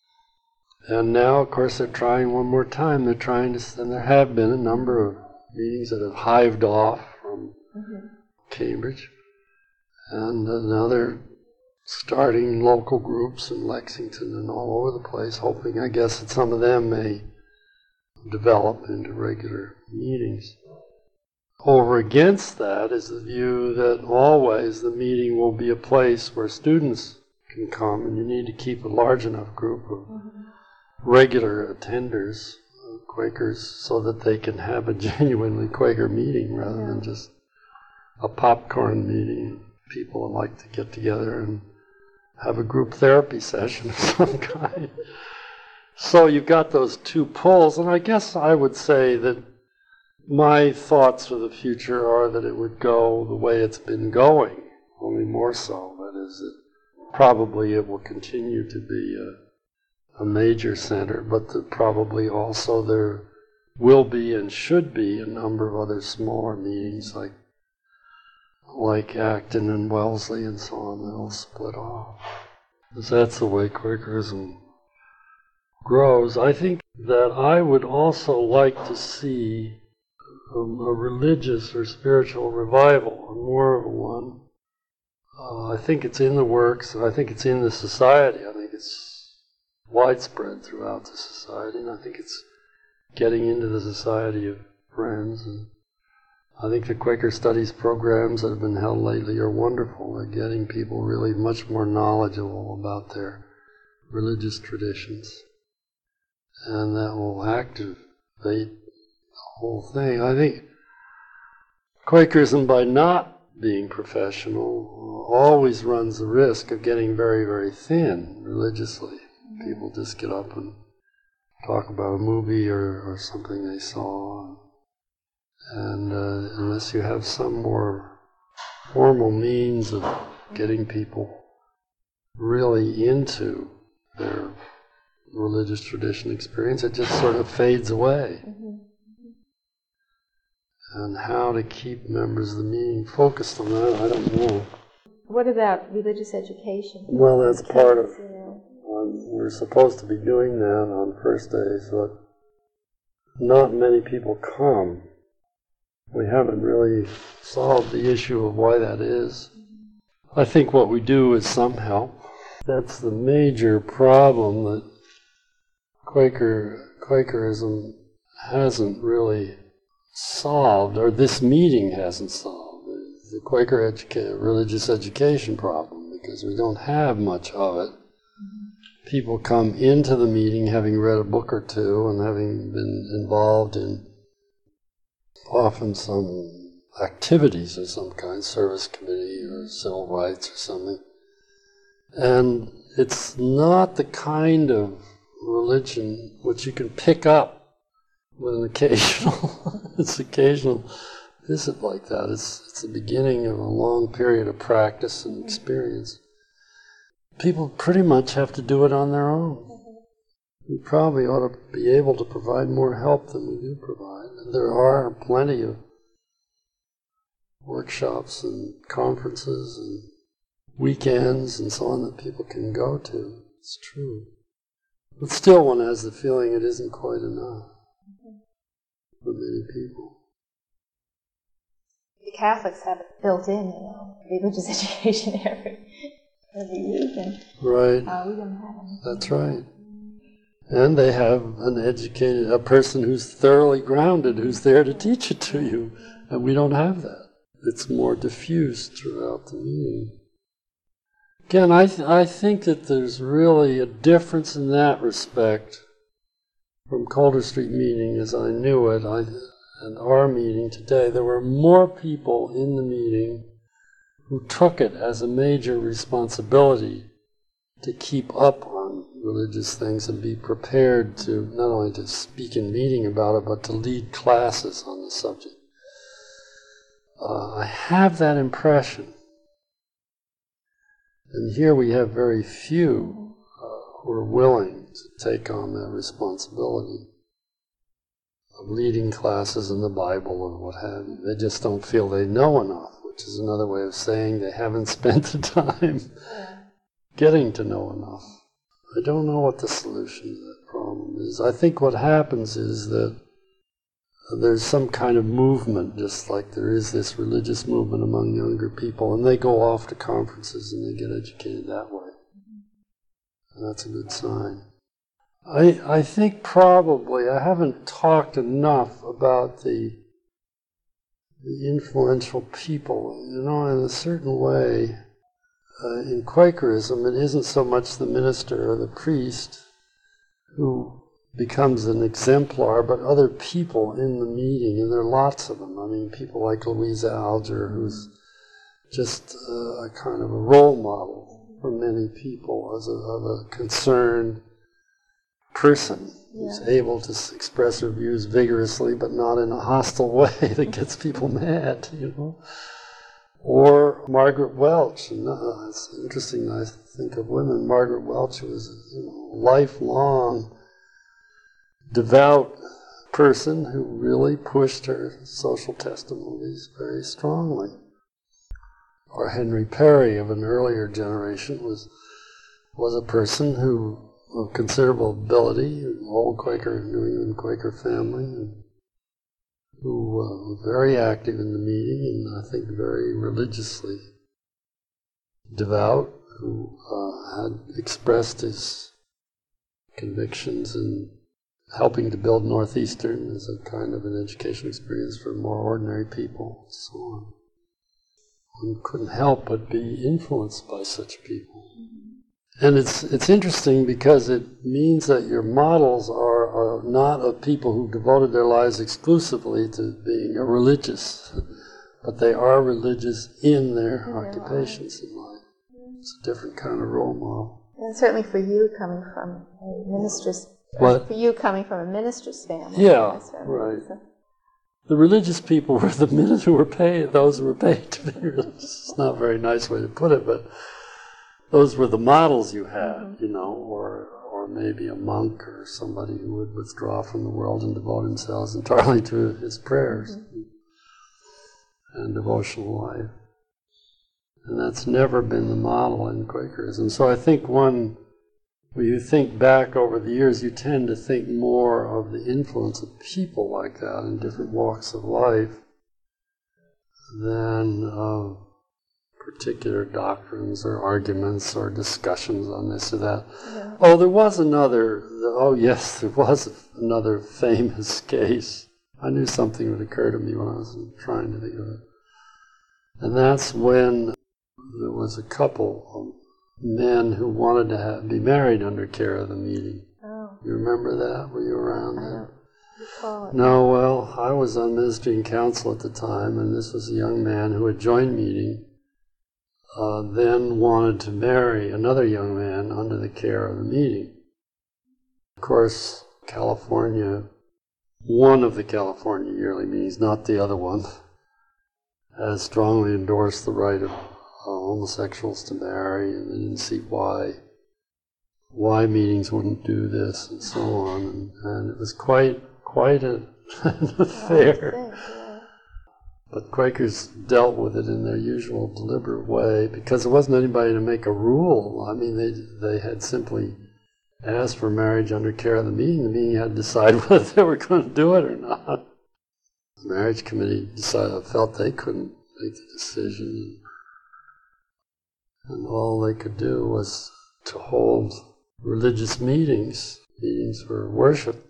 Speaker 2: And now, of course, they're trying one more time. They're trying to, and there have been a number of meetings that have hived off from Cambridge. And now they're starting local groups in Lexington and all over the place, hoping, I guess, that some of them may develop into regular meetings. Over against that is the view that always the meeting will be a place where students can come, and you need to keep a large enough group of regular attenders, Quakers, so that they can have a genuinely Quaker meeting rather than just a popcorn meeting. People like to get together and have a group therapy session of some kind. So you've got those two poles, and I guess I would say that my thoughts for the future are that it would go the way it's been going, only more so. That is, that probably it will continue to be a major center, but that probably also there will be and should be a number of other smaller meetings like Acton and Wellesley and so on that'll split off. Because that's the way Quakerism grows. I think that I would also like to see a religious or spiritual revival, or more of one. I think it's in the works, and I think it's in the society. I think it's widespread throughout the society, and I think it's getting into the Society of Friends. And I think the Quaker Studies programs that have been held lately are wonderful. They're getting people really much more knowledgeable about their religious traditions, and that will activate the whole thing. I think Quakerism, by not being professional, always runs the risk of getting very, very thin religiously. People just get up and talk about a movie or something they saw. And unless you have some more formal means of getting people really into their religious tradition experience, it just sort of fades away. And how to keep members of the meeting focused on that, I don't know.
Speaker 1: What about religious education?
Speaker 2: Well, that's part of, we're supposed to be doing that on first days, but not many people come. We haven't really solved the issue of why that is. I think what we do is some help. That's the major problem that Quakerism hasn't really solved, or this meeting hasn't solved, the Quaker religious education problem, because we don't have much of it. People come into the meeting having read a book or two and having been involved in often some activities of some kind, service committee or civil rights or something. And it's not the kind of religion which you can pick up with an occasional visit like that. It's the beginning of a long period of practice and experience. People pretty much have to do it on their own. We probably ought to be able to provide more help than we do provide. And there are plenty of workshops and conferences and weekends and so on that people can go to. It's true. But still one has the feeling it isn't quite enough for many people.
Speaker 1: The Catholics have it built in, religious education every youth, and
Speaker 2: right.
Speaker 1: we don't have it.
Speaker 2: That's right. And they have a person who's thoroughly grounded, who's there to teach it to you. And we don't have that. It's more diffused throughout the meeting. Again, I think that there's really a difference in that respect from Calder Street meeting as I knew it and our meeting today. There were more people in the meeting who took it as a major responsibility to keep up on religious things and be prepared to not only to speak in meeting about it, but to lead classes on the subject. I have that impression. And here we have very few who are willing to take on that responsibility of leading classes in the Bible and what have you. They just don't feel they know enough, which is another way of saying they haven't spent the time getting to know enough. I don't know what the solution to that problem is. I think what happens is that there's some kind of movement, just like there is this religious movement among younger people, and they go off to conferences and they get educated that way. And that's a good sign. I think probably I haven't talked enough about the influential people. You know, in a certain way, in Quakerism, it isn't so much the minister or the priest who becomes an exemplar, but other people in the meeting, and there are lots of them. I mean, people like Louisa Alger, who's just a kind of a role model for many people as a concerned person who's able to express her views vigorously, but not in a hostile way that gets people mad, you know. Or Margaret Welch. And, it's interesting, I think of women. Margaret Welch was a lifelong devout person who really pushed her social testimonies very strongly. Or Henry Perry of an earlier generation was a person who of considerable ability, an old Quaker, New England Quaker family, and who was very active in the meeting and I think very religiously devout, who had expressed his convictions in helping to build Northeastern as a kind of an educational experience for more ordinary people, and so on. One couldn't help but be influenced by such people. And it's interesting because it means that your models are not of people who devoted their lives exclusively to being religious, but they are religious in their occupations in life. It's a different kind of role model.
Speaker 1: And certainly for you coming from a minister's family.
Speaker 2: Yeah, right. So. The religious people were the men who were paid, those who were paid to be religious. It's not a very nice way to put it, but those were the models you had, you know, or maybe a monk or somebody who would withdraw from the world and devote themselves entirely to his prayers and devotional life. And that's never been the model in Quakerism. So I think when you think back over the years, you tend to think more of the influence of people like that in different walks of life than of particular doctrines or arguments or discussions on this or that. Yeah. Oh, there was another famous case. I knew something would occur to me when I was trying to think of it. And that's when there was a couple of men who wanted to be married under care of the meeting. Oh. You remember that? Were you around then? I don't recall it. No, well, I was on ministry and council at the time, and this was a young man who had joined meeting, then wanted to marry another young man under the care of the meeting. Of course, one of the California yearly meetings, not the other one, has strongly endorsed the right of homosexuals to marry, and they didn't see why meetings wouldn't do this and so on, and it was quite an affair. But Quakers dealt with it in their usual deliberate way because there wasn't anybody to make a rule. I mean, they had simply asked for marriage under care of the meeting. The meeting had to decide whether they were going to do it or not. The marriage committee felt they couldn't make the decision. And all they could do was to hold religious meetings meetings for worship,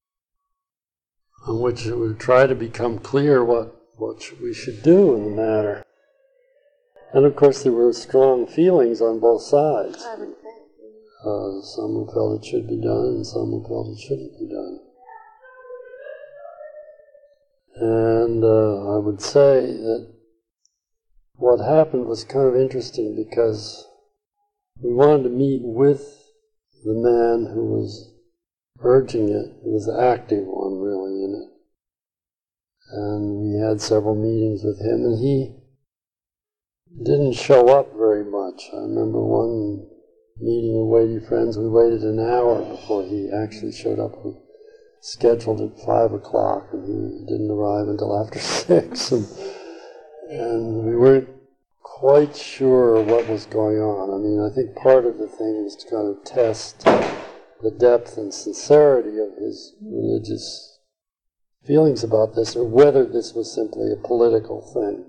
Speaker 2: on which it would try to become clear what we should do in the matter. And of course there were strong feelings on both sides.
Speaker 1: I would think.
Speaker 2: Some who felt it should be done, and some who felt it shouldn't be done. And I would say that what happened was kind of interesting because we wanted to meet with the man who was urging it, who was the active one really in it. And we had several meetings with him, and he didn't show up very much. I remember one meeting with Weighty Friends, we waited an hour before he actually showed up. We scheduled at 5 o'clock, and he didn't arrive until after 6. And we weren't quite sure what was going on. I mean, I think part of the thing was to kind of test the depth and sincerity of his religious feelings about this, or whether this was simply a political thing.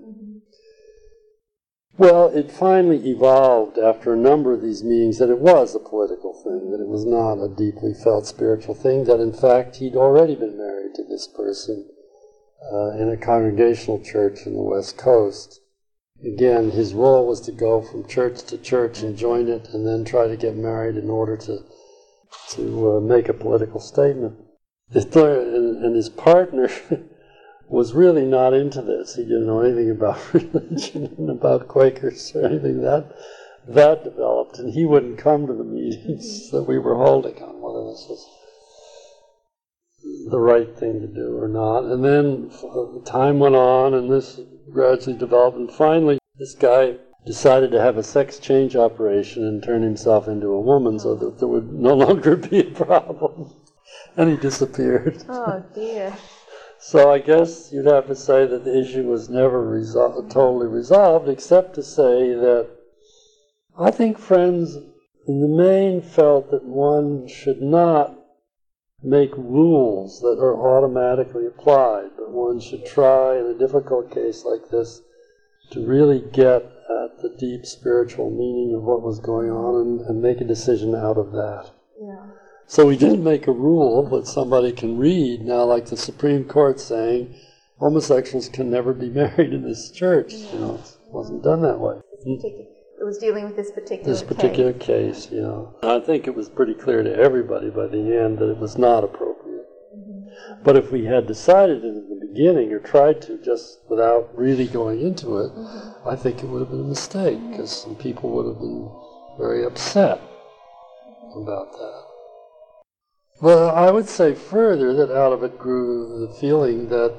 Speaker 2: Well, it finally evolved after a number of these meetings that it was a political thing, that it was not a deeply felt spiritual thing, that in fact he'd already been married to this person in a congregational church in the West Coast. Again, his role was to go from church to church and join it and then try to get married in order to make a political statement. And his partner was really not into this. He didn't know anything about religion and about Quakers or anything. That developed, and he wouldn't come to the meetings that we were holding on whether this was the right thing to do or not. And then time went on, and this gradually developed, and finally this guy decided to have a sex change operation and turn himself into a woman so that there would no longer be a problem. And he disappeared.
Speaker 1: Oh, dear.
Speaker 2: So I guess you'd have to say that the issue was never totally resolved, except to say that I think Friends in the main felt that one should not make rules that are automatically applied, but one should try in a difficult case like this to really get at the deep spiritual meaning of what was going on and make a decision out of that.
Speaker 1: Yeah.
Speaker 2: So we didn't make a rule that somebody can read now, like the Supreme Court saying homosexuals can never be married in this church.
Speaker 1: Yeah.
Speaker 2: You know, it wasn't done that way.
Speaker 1: It was dealing with this particular
Speaker 2: case. You know. I think it was pretty clear to everybody by the end that it was not appropriate.
Speaker 1: Mm-hmm.
Speaker 2: But if we had decided it in the beginning, or tried to, just without really going into it, I think it would have been a mistake, because some people would have been very upset about that. Well, I would say further that out of it grew the feeling that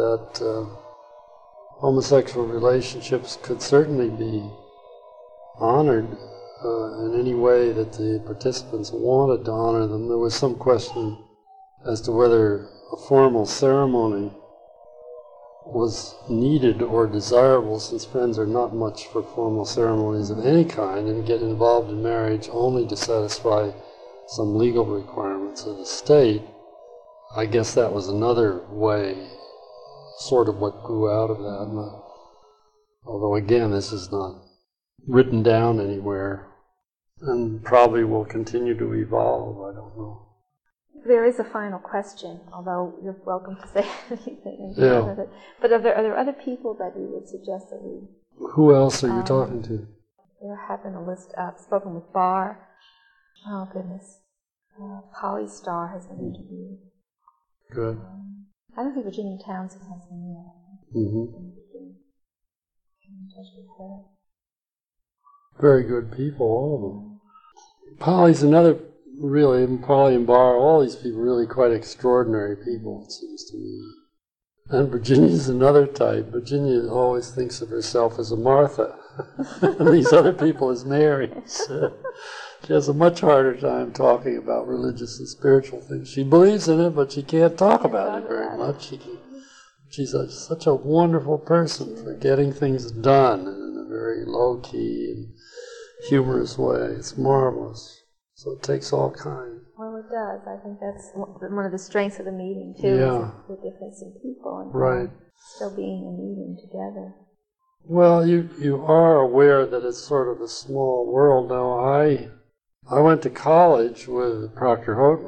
Speaker 2: homosexual relationships could certainly be honored in any way that the participants wanted to honor them. There was some question as to whether a formal ceremony was needed or desirable, since Friends are not much for formal ceremonies of any kind and get involved in marriage only to satisfy some legal requirements of the state. I guess that was another way, sort of what grew out of that. Although again, this is not written down anywhere, and probably will continue to evolve, I don't know.
Speaker 1: There is a final question, although you're welcome to say anything.
Speaker 2: Yeah.
Speaker 1: But are there other people that you would suggest that we...
Speaker 2: Who else are you talking to?
Speaker 1: There have been a list. I've spoken with Barr. Oh, goodness. Polly Starr has been interviewed.
Speaker 2: Good.
Speaker 1: I don't think Virginia Townsend has been yet.
Speaker 2: Mm-hmm.
Speaker 1: In touch with her.
Speaker 2: Very good people, all of them. Polly's another, really, and Polly and Barr, all these people really quite extraordinary people, it seems to me. And Virginia's another type. Virginia always thinks of herself as a Martha, and these other people as Marys. She has a much harder time talking about religious and spiritual things. She believes in it, but she can't talk about it very much. She's such a wonderful person for getting things done in a very low-key and humorous way. It's marvelous. So it takes all kinds.
Speaker 1: Well, it does. I think that's one of the strengths of the meeting, too,
Speaker 2: Yeah.
Speaker 1: is the difference in people and
Speaker 2: Right.
Speaker 1: still being a meeting together.
Speaker 2: Well, you are aware that it's sort of a small world now. I went to college with Proctor Houghton,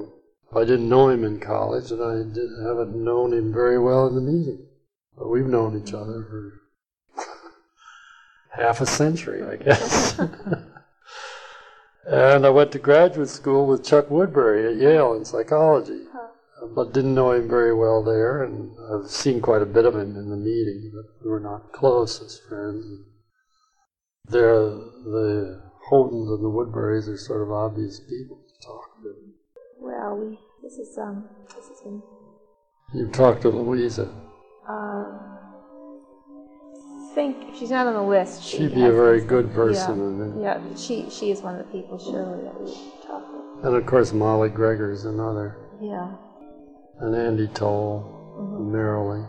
Speaker 2: I didn't know him in college, and I haven't known him very well in the meeting. But we've known each other for half a century, I guess. And I went to graduate school with Chuck Woodbury at Yale in psychology, but didn't know him very well there, and I've seen quite a bit of him in the meeting, but we were not close as friends. The Holdens and the Woodburys are sort of obvious people to talk to.
Speaker 1: Well, this has been.
Speaker 2: You've talked to Louisa.
Speaker 1: Think she's not on the list.
Speaker 2: She'd be a very good person.
Speaker 1: Yeah, she is one of the people surely that we talk with.
Speaker 2: And of course Molly Gregor's another.
Speaker 1: Yeah.
Speaker 2: And Andy Toll, and Merrily.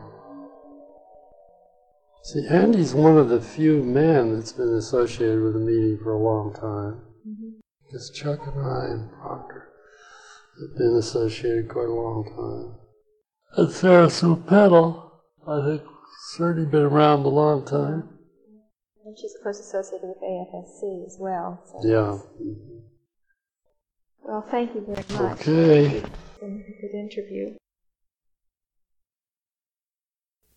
Speaker 2: See, Andy's one of the few men that's been associated with the meeting for a long time. Because Chuck and I and Proctor have been associated quite a long time. And Sarah Sue Peddle, I think, certainly been around a long time.
Speaker 1: And she's, of course, associated with AFSC as well. So
Speaker 2: Yeah.
Speaker 1: Well, thank you very much.
Speaker 2: Okay.
Speaker 1: It's been a good interview.